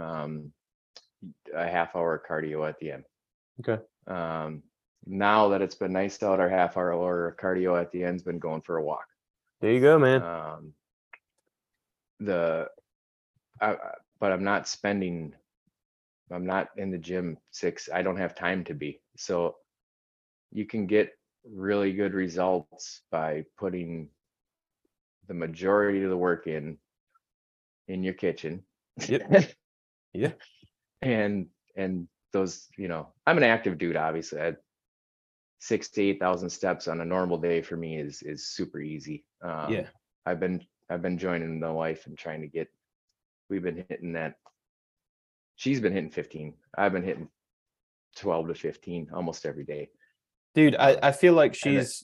a half hour cardio at the end. Okay. Now that it's been nice out, our half hour cardio at the end's been going for a walk. There you go, man. But I'm not in the gym 6. I don't have time to be. So you can get really good results by putting the majority of the work in your kitchen. Yep. Yeah. And those, I'm an active dude, obviously. 6,000 to 8,000 steps on a normal day for me is super easy. Yeah. I've been joining my wife and trying to get, we've been hitting that. She's been hitting 15. I've been hitting 12 to 15 almost every day. Dude, I feel like she's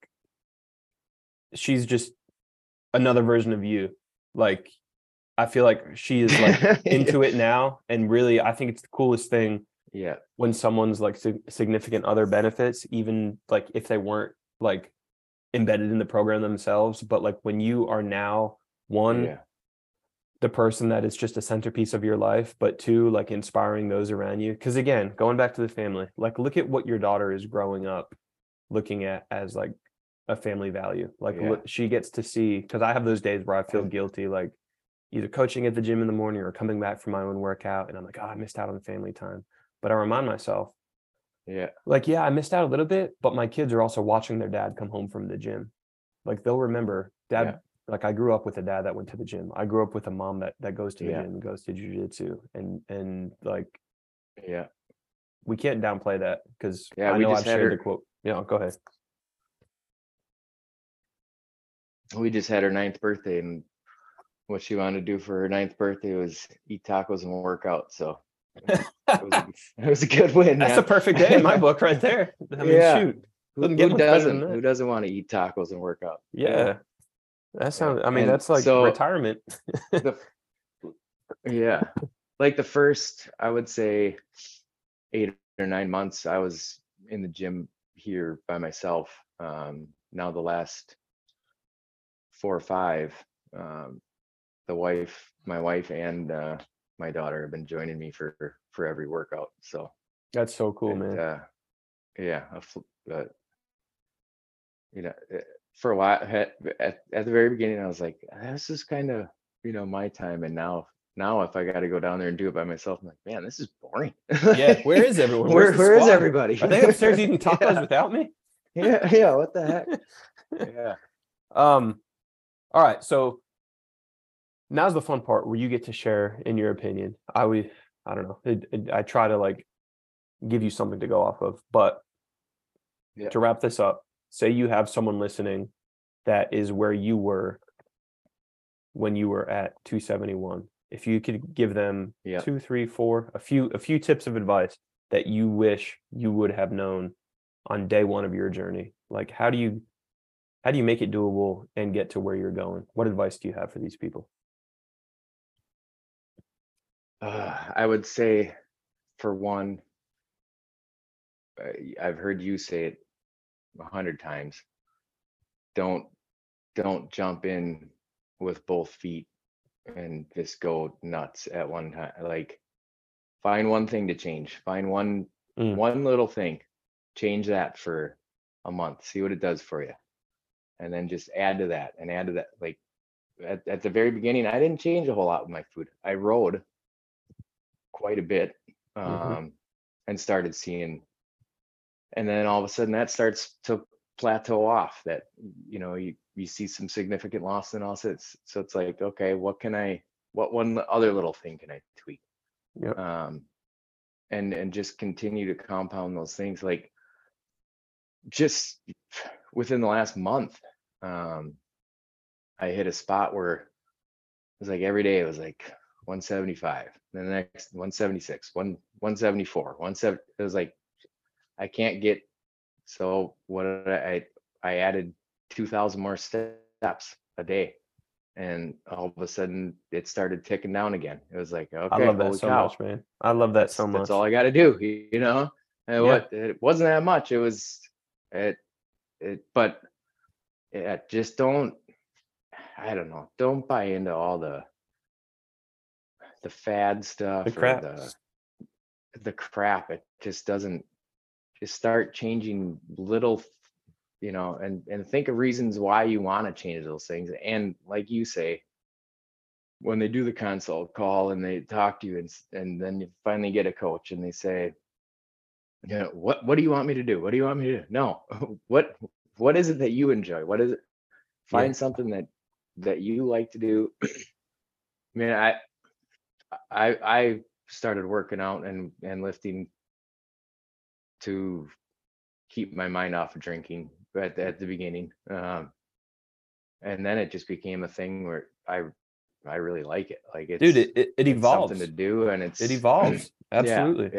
just another version of you. Like, I feel like she is like into it now, and really, I think it's the coolest thing. Yeah. When someone's like significant other benefits, even like if they weren't like embedded in the program themselves, but like when you are now the person that is just a centerpiece of your life, but 2, like inspiring those around you. Because again, going back to the family, like look at what your daughter is growing up looking at as like a family value. Like she gets to see, because I have those days where I feel guilty, like either coaching at the gym in the morning or coming back from my own workout, and I'm like, oh, I missed out on family time. But I remind myself, like, yeah, I missed out a little bit, but my kids are also watching their dad come home from the gym. Like, they'll remember dad. Like, I grew up with a dad that went to the gym. I grew up with a mom that goes to the gym and goes to jiu-jitsu, and like, we can't downplay that, because I know I've shared the quote. Yeah, go ahead. We just had her 9th birthday, and what she wanted to do for her 9th birthday was eat tacos and work out. So it was a good win. That's a perfect day in my book right there. I mean, shoot. Who doesn't want to eat tacos and work out? Yeah. That sounds, I mean, that's like retirement. Like the first, I would say 8 or 9 months, I was in the gym here by myself. Now the last 4 or 5, my wife and my daughter have been joining me for every workout. So that's so cool, man. For a while at the very beginning, I was like, this is kind of, my time. And now if I got to go down there and do it by myself, I'm like, man, this is boring. Yeah. Where is everyone? Where is everybody? Are they upstairs eating tacos without me? Yeah. What the heck? All right. So now's the fun part where you get to share in your opinion. I don't know. I try to like give you something to go off of, but to wrap this up, say you have someone listening that is where you were when you were at 271. If you could give them 2, 3, 4, a few tips of advice that you wish you would have known on day one of your journey, like how do you make it doable and get to where you're going? What advice do you have for these people? I would say, for one, I've heard you say it 100 times. Don't jump in with both feet and just go nuts at one time. Like, find one thing to change. Find one little thing. Change that for a month. See what it does for you. And then just add to that and add to that. Like at the very beginning, I didn't change a whole lot with my food. I rode quite a bit and started seeing, and then all of a sudden that starts to plateau off. That you see some significant loss, and also so it's like, okay, what one other little thing can I tweak? And just continue to compound those things. Like, just within the last month, I hit a spot where it was like every day it was like 175, then the next 176, 174, 170. It was like, I can't get, so what did I added 2,000 more steps a day, and all of a sudden it started ticking down again. It was like, okay, I love that so much, man. I love that so much. That's all I got to do, And it wasn't that much. It was but just don't buy into all the fad stuff, the crap. The crap. It just doesn't. Just start changing little, and think of reasons why you want to change those things. And like you say, when they do the consult call and they talk to you, and then you finally get a coach and they say, what do you want me to do? What do you want me to do? No, what is it that you enjoy? What is it? Find something that you like to do. I mean, I started working out and lifting to keep my mind off of drinking at the beginning, and then it just became a thing where I really like it. Like, it's, dude, it evolves. Something to do, and it evolves. Absolutely.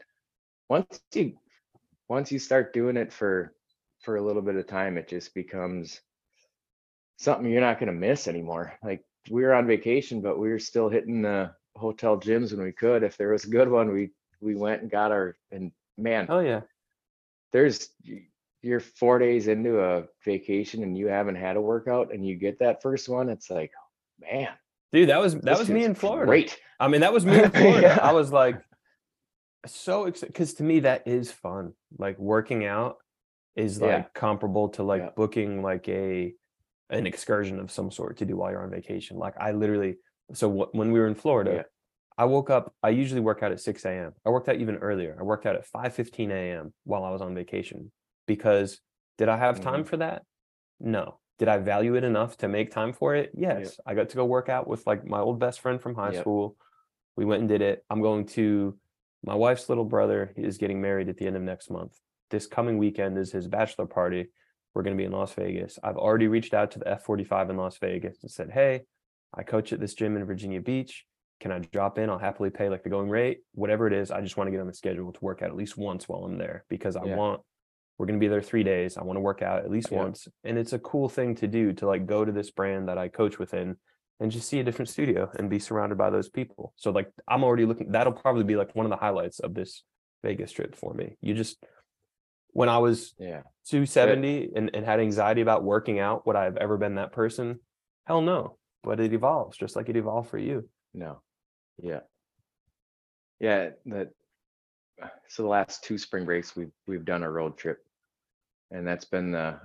Once you start doing it for a little bit of time, it just becomes something you're not going to miss anymore. Like, we were on vacation, but we were still hitting the hotel gyms when we could. If there was a good one, we went and got and man, oh yeah, you're 4 days into a vacation and you haven't had a workout, and you get that first one. It's like, man, dude, that was me in Florida. Great. I mean, that was me in Florida. I was like so excited, because to me that is fun. Like, working out is like comparable to like booking like an excursion of some sort to do while you're on vacation. Like, I literally So when we were in Florida, Yeah. I woke up, I usually work out at 6 a.m. I worked out even earlier. I worked out at 5:15 a.m. while I was on vacation because did I have time for that? No. Did I value it enough to make time for it? Yep. Yes. I got to go work out with like my old best friend from high Yep. school. We went and did it. I'm going to my wife's little brother is getting married at the end of next month. This coming weekend is his bachelor party. We're going to be in Las Vegas. I've already reached out to the F45 in Las Vegas and said, hey, I coach at this gym in Virginia Beach. Can I drop in? I'll happily pay like the going rate, whatever it is. I just want to get on the schedule to work out at least once while I'm there because we're going to be there 3 days. I want to work out at least once. And it's a cool thing to do to like go to this brand that I coach within and just see a different studio and be surrounded by those people. So like, I'm already looking, that'll probably be like one of the highlights of this Vegas trip for me. When I was 270 and had anxiety about working out, would I have ever been that person? Hell no. But it evolves just like it evolved for you. No. Yeah. Yeah. So the last 2 spring breaks we've done a road trip, and that's been the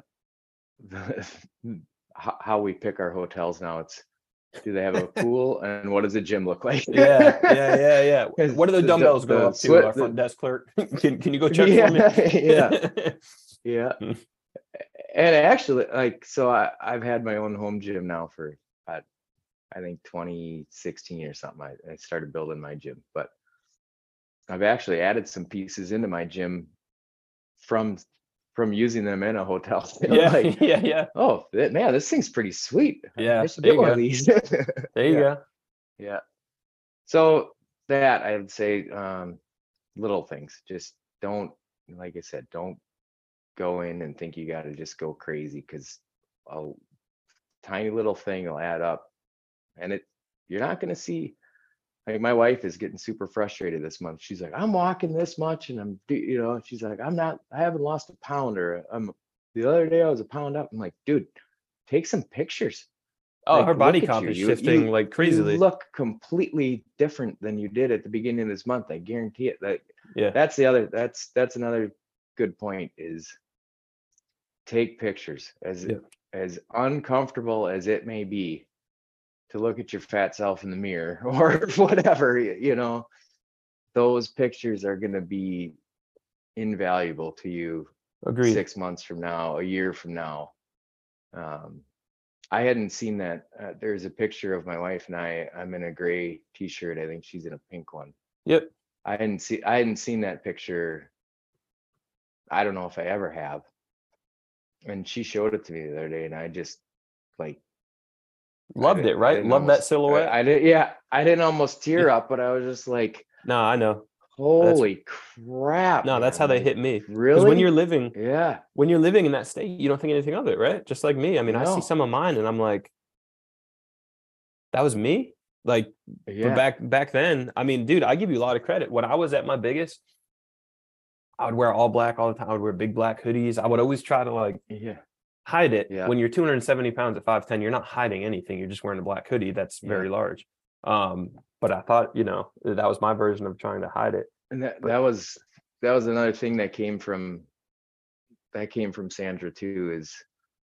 how we pick our hotels now. It's, do they have a pool and what does the gym look like? Yeah. What do the dumbbells go up to? Our front desk clerk. Can you go check for me? Yeah. And actually, like, so I've had my own home gym now for I think 2016 or something. I started building my gym, but I've actually added some pieces into my gym from using them in a hotel. Yeah. Oh man, this thing's pretty sweet. Yeah, I should get one of these. There you go. Yeah. So that I would say, little things. Just don't, like I said, don't go in and think you got to just go crazy, because a tiny little thing will add up, and you're not going to see. Like, my wife is getting super frustrated this month. She's like, I'm walking this much and she's like, I haven't lost a pound, or the other day I was a pound up. I'm like, dude, take some pictures. Oh, Like, her body look at comp you. is You- shifting like crazily. You look completely different than you did at the beginning of this month. I guarantee it. That's another good point, is take pictures, as uncomfortable as it may be to look at your fat self in the mirror or whatever, those pictures are going to be invaluable to you. Agreed. 6 months from now, a year from now. I hadn't seen that. There's a picture of my wife and I'm in a gray t-shirt. I think she's in a pink one. Yep. I hadn't seen that picture. I don't know if I ever have. And she showed it to me the other day, and I just loved it, right? Love that silhouette. I didn't almost tear up, but I was just like, no, I know. Holy crap. No, that's how they hit me. Really? Because when you're living in that state, you don't think anything of it, right? Just like me. I mean, I see some of mine and I'm like, that was me? Like, but back then, I mean, dude, I give you a lot of credit. When I was at my biggest, I would wear all black all the time. I would wear big black hoodies. I would always try to hide it. When you're 270 pounds at 5'10", you're not hiding anything. You're just wearing a black hoodie that's very large. But I thought, that was my version of trying to hide it. And that was another thing that came from Sandra too, is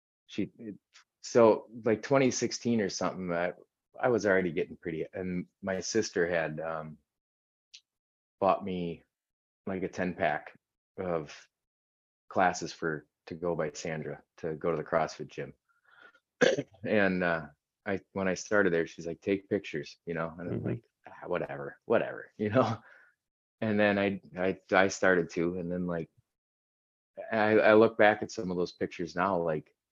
so like 2016 or something, I was already getting pretty, and my sister had bought me like a 10-pack of classes to go by Sandra to go to the CrossFit gym. And when I started there, she's like, take pictures, and I'm like, whatever. And then I started to, and then I look back at some of those pictures now,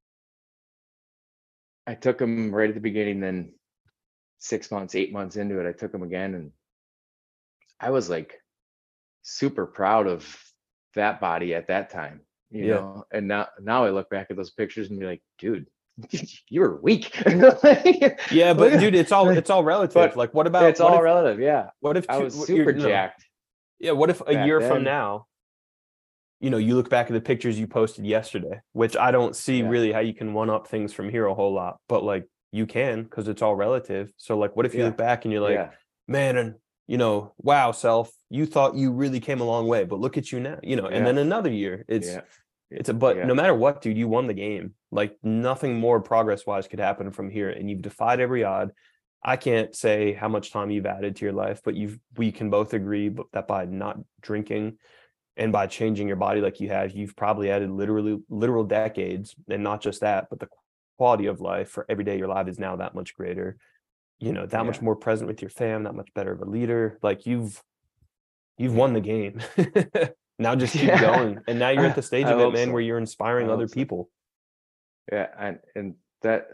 I took them right at the beginning, then 6 months, 8 months into it, I took them again, and I was super proud of that body at that time, you know. And now I look back at those pictures and be like, dude, you were weak. Yeah, but dude, it's all relative. But what about it's all relative? Yeah. What if I was super jacked? Yeah, what if a year from now, you look back at the pictures you posted yesterday, which I don't see really how you can one up things from here a whole lot, but you can, because it's all relative. So what if you look back and you're like, man, and wow, self, you thought you really came a long way, but look at you now, and then another year, no matter what, dude, you won the game. Nothing more progress wise could happen from here, and you've defied every odd. I can't say how much time you've added to your life, but we can both agree that by not drinking and by changing your body like you have, you've probably added literal decades. And not just that, but the quality of life for every day of your life is now that much greater, that much more present with your fam, that much better of a leader. Like you've won the game. Now just keep going. And now you're at the stage of it, man, where you're inspiring other people. Yeah. And that,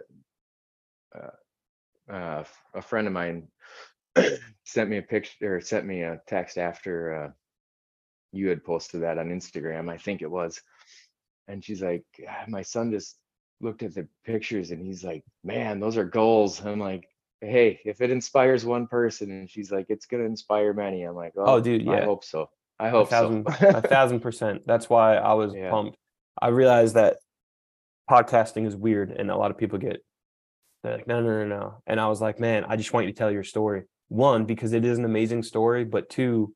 a friend of mine sent me a text after you had posted that on Instagram, I think it was. And she's like, my son just looked at the pictures and he's like, man, those are goals. I'm like, hey, if it inspires one person, and she's like, it's going to inspire many. I'm like, oh dude, yeah. I hope so. 1,000%. That's why I was pumped. I realized that podcasting is weird and a lot of people they're like, no. And I was like, man, I just want you to tell your story. One, because it is an amazing story, but two,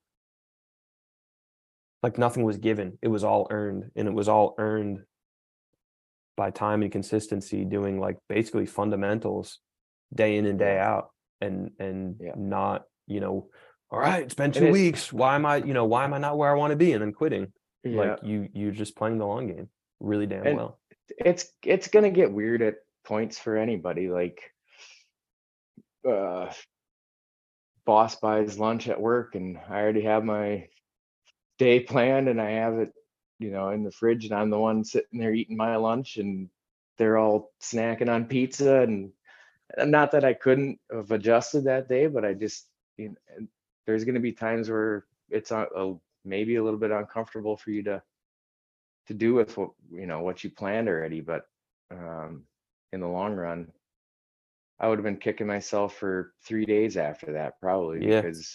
like nothing was given. It was all earned, and it was all earned by time and consistency, doing like basically fundamentals day in and day out, and not, all right, it's been 2 weeks. Why am I not where I want to be? And then quitting. Like you're just playing the long game really damn well. It's going to get weird at points for anybody. Like, boss buys lunch at work and I already have my day planned and I have it, in the fridge, and I'm the one sitting there eating my lunch and they're all snacking on pizza. And not that I couldn't have adjusted that day, but I just, there's going to be times where it's maybe a little bit uncomfortable for you to do with what you planned already. But in the long run, I would have been kicking myself for 3 days after that, probably, because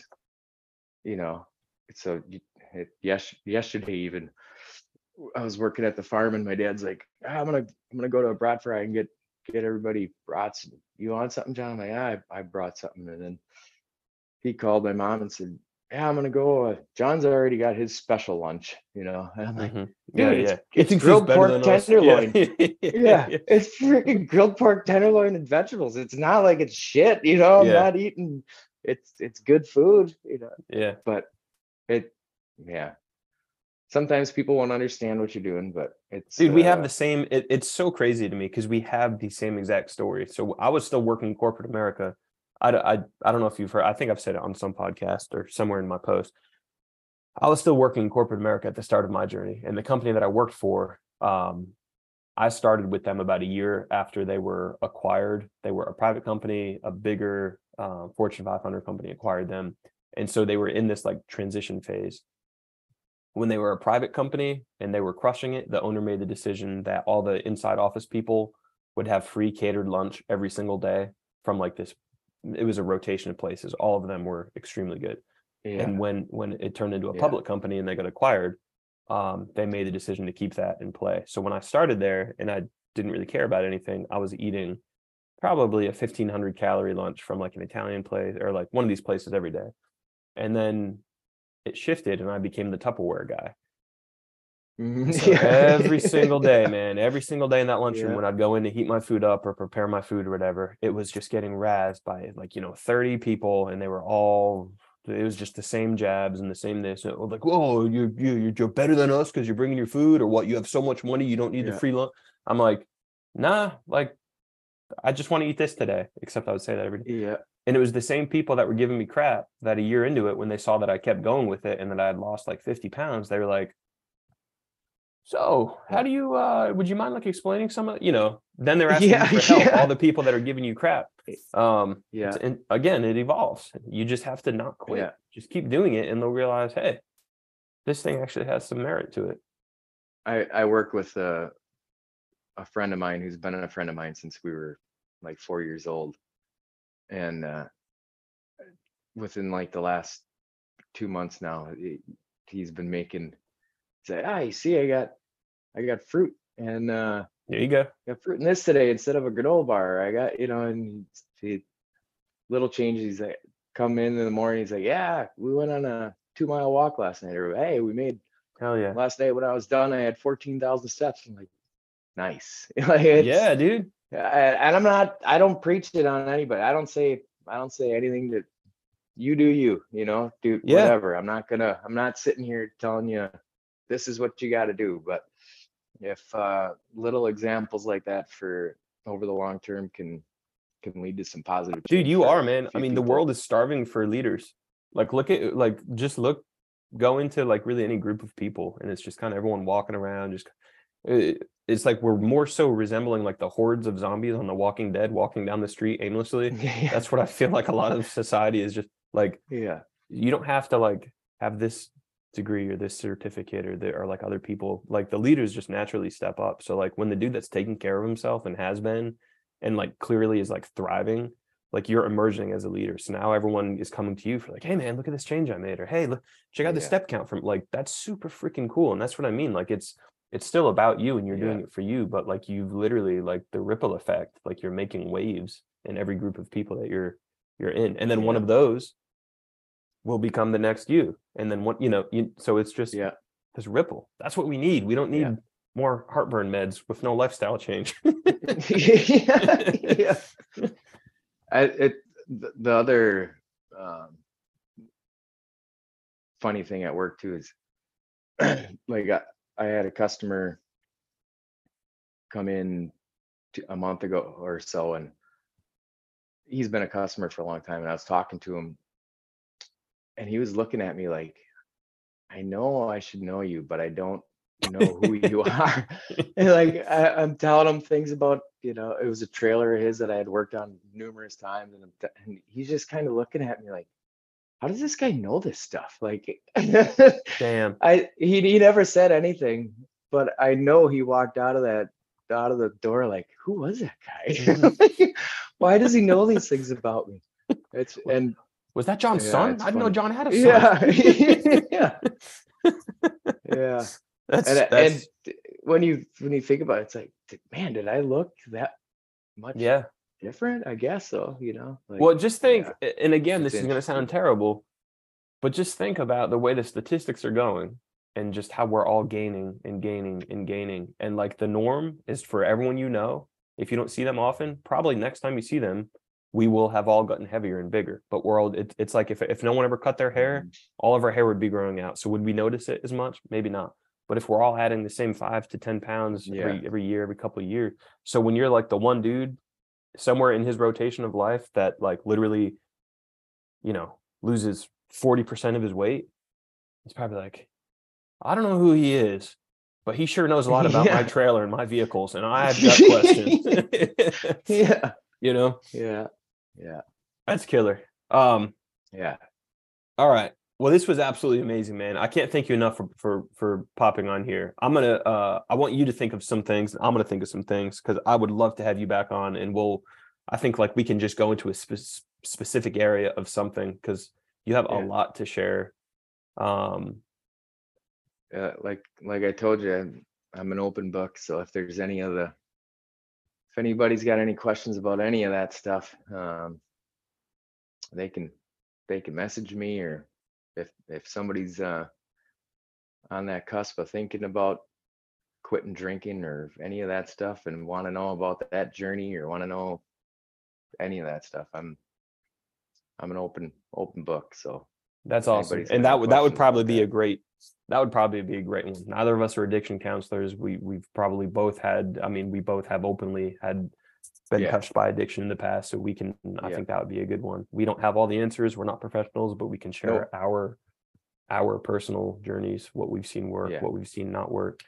yesterday even I was working at the farm and my dad's like, I'm gonna go to a brat fry and get everybody brats. You want something, John? I'm like, yeah, I brought something. And then he called my mom and said, yeah, I'm gonna go. John's already got his special lunch, And I'm like, dude, it's grilled pork tenderloin. Yeah, it's freaking grilled pork tenderloin and vegetables. It's not like it's shit, I'm not eating. It's good food, Yeah. But sometimes people won't understand what you're doing, but it's dude, we have the same. It's so crazy to me because we have the same exact story. So I was still working in corporate America. I don't know if you've heard. I think I've said it on some podcast or somewhere in my post. I was still working in corporate America at the start of my journey, and the company that I worked for, I started with them about a year after they were acquired. They were a private company, a bigger Fortune 500 company acquired them, and so they were in this like transition phase. When they were a private company and they were crushing it, the owner made the decision that all the inside office people would have free catered lunch every single day from like this. It was a rotation of places. All of them were extremely good. Yeah. And when it turned into a public company and they got acquired, they made the decision to keep that in play. So when I started there and I didn't really care about anything, I was eating probably a 1,500 calorie lunch from like an Italian place or like one of these places every day. And then it shifted and I became the Tupperware guy. So every single day, man, every single day in that lunchroom when I'd go in to heat my food up or prepare my food or whatever, it was just getting razzed by like, 30 people, and they were all, it was just the same jabs and the same this. And it was like, whoa, you're better than us because you're bringing your food, or what, you have so much money, you don't need the free lunch. I'm like, nah, like I just want to eat this today, except I would say that every day. Yeah. And it was the same people that were giving me crap that a year into it, when they saw that I kept going with it and that I had lost like 50 pounds, they were like, so how do you, would you mind like explaining some of, then they're asking you for help, all the people that are giving you crap. And again, it evolves. You just have to not quit. Just keep doing it and they'll realize, hey, this thing actually has some merit to it. I work with a friend of mine who's been a friend of mine since we were like 4 years old. And within like the last 2 months now, he's been making, say, you see, I got fruit, and there you go. Got fruit in this today instead of a granola bar. I got, and he little changes. He's like, come in the morning. He's like, yeah, we went on a 2-mile walk last night. Or, hey, we made. Hell yeah. Last night when I was done, I had 14,000 steps. I'm like, nice. Yeah, dude. And I don't preach it on anybody. I don't say don't say anything that you do you, do Yeah. whatever. I'm not sitting here telling you this is what you got to do. But if little examples like that for over the long term can lead to some positive change. Dude, you for are, a man. I few mean, the people. world is starving for leaders. Like, go into like really any group of people, and it's just kind of everyone walking around. It's like we're more so resembling like the hordes of zombies on The Walking Dead, walking down the street aimlessly. Yeah. That's what I feel like a lot of society is just like. Yeah. You don't have to like have this degree or this certificate or like other people. Like the leaders just naturally step up. So like when the dude that's taking care of himself and has been, and like clearly is like thriving, like you're emerging as a leader. So now everyone is coming to you for like, hey man, look at this change I made, or hey, look, check out the Yeah. step count from like that's super freaking cool. And that's what I mean. Like it's still about you and you're doing it for you, but like you've literally like the ripple effect, like you're making waves in every group of people that you're in. And then one of those will become the next you. And then what, so it's just this ripple. That's what we need. We don't need more heartburn meds with no lifestyle change. Yeah. The other funny thing at work too is like I had a customer come in a month ago or so, and he's been a customer for a long time, and I was talking to him and he was looking at me like, I know I should know you, but I don't know who you are. And like I'm telling him things about, it was a trailer of his that I had worked on numerous times, and he's just kind of looking at me like, how does this guy know this stuff? Like, damn. He never said anything, but I know he walked out of the door like, who was that guy? Why does he know these things about me? Was that John's son? I didn't know John had a son. Yeah. Yeah. And when you think about it, it's like, man, did I look that much different? I guess so, like, well, just think, and again, this is going to sound terrible, but just think about the way the statistics are going and just how we're all gaining and gaining and gaining. And like the norm is for everyone, if you don't see them often, probably next time you see them, we will have all gotten heavier and bigger. But it's like if no one ever cut their hair, all of our hair would be growing out. So would we notice it as much? Maybe not. But if we're all adding the same 5 to 10 pounds every year, every couple of years. So when you're like the one dude somewhere in his rotation of life that like literally, loses 40% of his weight, he's probably like, I don't know who he is, but he sure knows a lot about my trailer and my vehicles. And I've got questions. Yeah. Yeah. That's killer. Yeah. All right. Well, this was absolutely amazing, man. I can't thank you enough for popping on here. I want you to think of some things. I'm gonna think of some things because I would love to have you back on, and I think like we can just go into a specific area of something because you have a lot to share. Like I told you, I'm an open book. So if there's if anybody's got any questions about any of that stuff, they can message me, or if somebody's on that cusp of thinking about quitting drinking or any of that stuff and want to know about that journey or want to know any of that stuff, I'm an open book. So that's awesome. And that would probably be a great one. Neither of us are addiction counselors. We've probably both had, we both have openly been touched by addiction in the past. So we can, I think that would be a good one. We don't have all the answers. We're not professionals, but we can share our personal journeys, what we've seen work, what we've seen not work.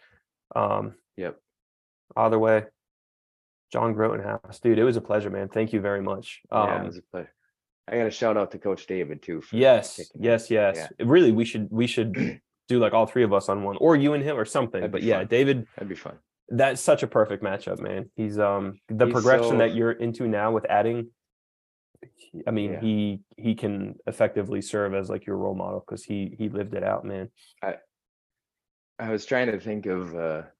Either way, John Grotenhouse, dude, it was a pleasure, man. Thank you very much. It was a pleasure. I got a shout out to Coach David too. Yes. Really, we should do like all three of us on one, or you and him or something. But fun. David, that'd be fun. That's such a perfect matchup, man. He's progression that you're into now with adding. He can effectively serve as like your role model because he lived it out, man. I was trying to think of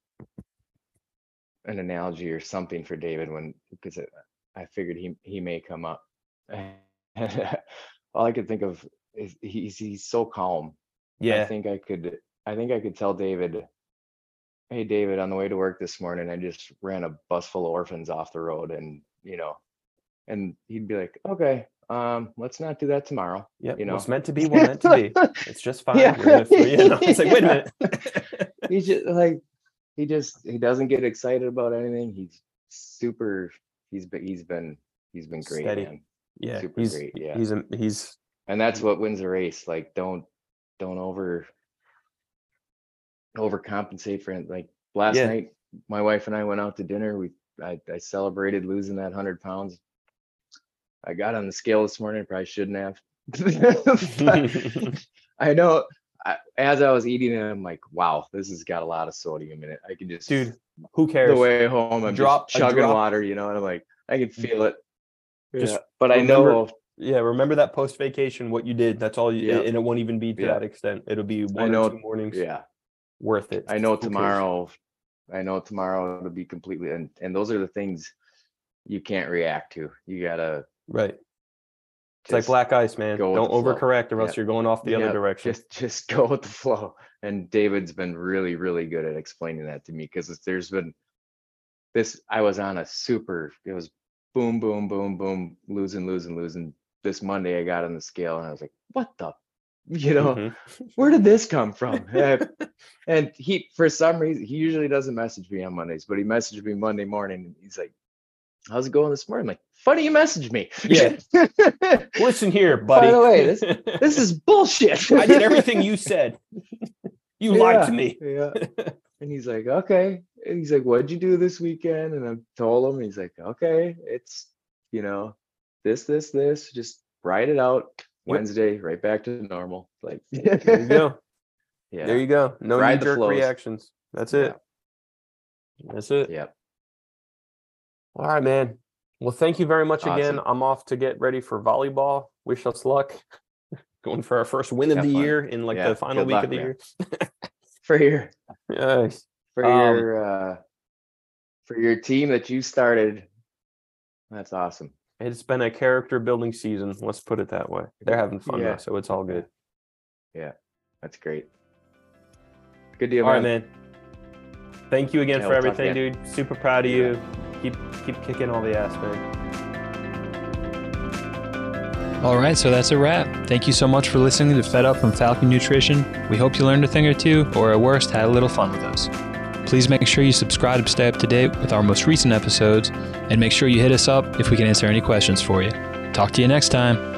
an analogy or something for David because I figured he may come up. All I could think of is he's so calm. Yeah. I think I could tell David, hey David, on the way to work this morning, I just ran a bus full of orphans off the road, and and he'd be like, okay, let's not do that tomorrow. Yeah, you know, what's meant to be, what meant to be. It's just fine. Yeah. It's like, wait a minute. He's just like, he doesn't get excited about anything. He's super. He's been great, Steady. man. Yeah, Super he's great. Yeah, he's and that's what wins a race. Like, don't overcompensate for it. Like last Yeah. night, my wife and I went out to dinner. I celebrated losing that 100 pounds. I got on the scale this morning. I probably shouldn't have. I know. As I was eating it, I'm like, wow, this has got a lot of sodium in it. I can just, dude. Who cares? The way home, I'm Drop just chugging drop. water, and I'm like, I can feel it. Just but remember- I know. Yeah, remember that post vacation, what you did. That's all you, Yep. and it won't even be to Yep. that extent. It'll be one know- or two mornings. Yeah, Worth it. I know Who cares? tomorrow. I know tomorrow it'll be completely, and those are the things you can't react to. You gotta. Right. It's like black ice, man. go with Don't the flow. overcorrect, or else Yeah. you're going off the other Yeah, direction. Just go with the flow. And David's been really, really good at explaining that to me, because there's been this. I was on a super. It was boom, boom, boom, boom, losing. This Monday, I got on the scale, and I was like, "What the, Mhm. where did this come from?" And he, for some reason, he usually doesn't message me on Mondays, but he messaged me Monday morning, and he's like, "How's it going this morning?" I'm like, "Funny you messaged me." Yeah. Listen here, buddy. By the way, this is bullshit. I did everything you said. You lied to me. Yeah. And he's like, okay. And he's like, what'd you do this weekend? And I told him, he's like, okay, it's, this, just write it out. Yep. Wednesday, right back to normal. Like, There you go. yeah. There you go. No Ride the knee-jerk flows. reactions. That's it. That's it. Yep. All right, man. Well, thank you very much again. Awesome. I'm off to get ready for volleyball. Wish us luck. Going for our first win of Have the fun. year in like Yeah, the final good week luck, of the man. year. For Yes. for your team that you started. That's awesome. It's been a character building season. Let's put it that way. They're having fun Yeah. though, so it's all good. Yeah. That's great. Good deal, All right, man. man. Thank you again Yeah, for we'll talk everything, again. dude. Super proud of You you. Keep kicking all the ass, man. All right, so that's a wrap. Thank you so much for listening to Fed Up from Falcon Nutrition. We hope you learned a thing or two, or at worst, had a little fun with us. Please make sure you subscribe to stay up to date with our most recent episodes, and make sure you hit us up if we can answer any questions for you. Talk to you next time.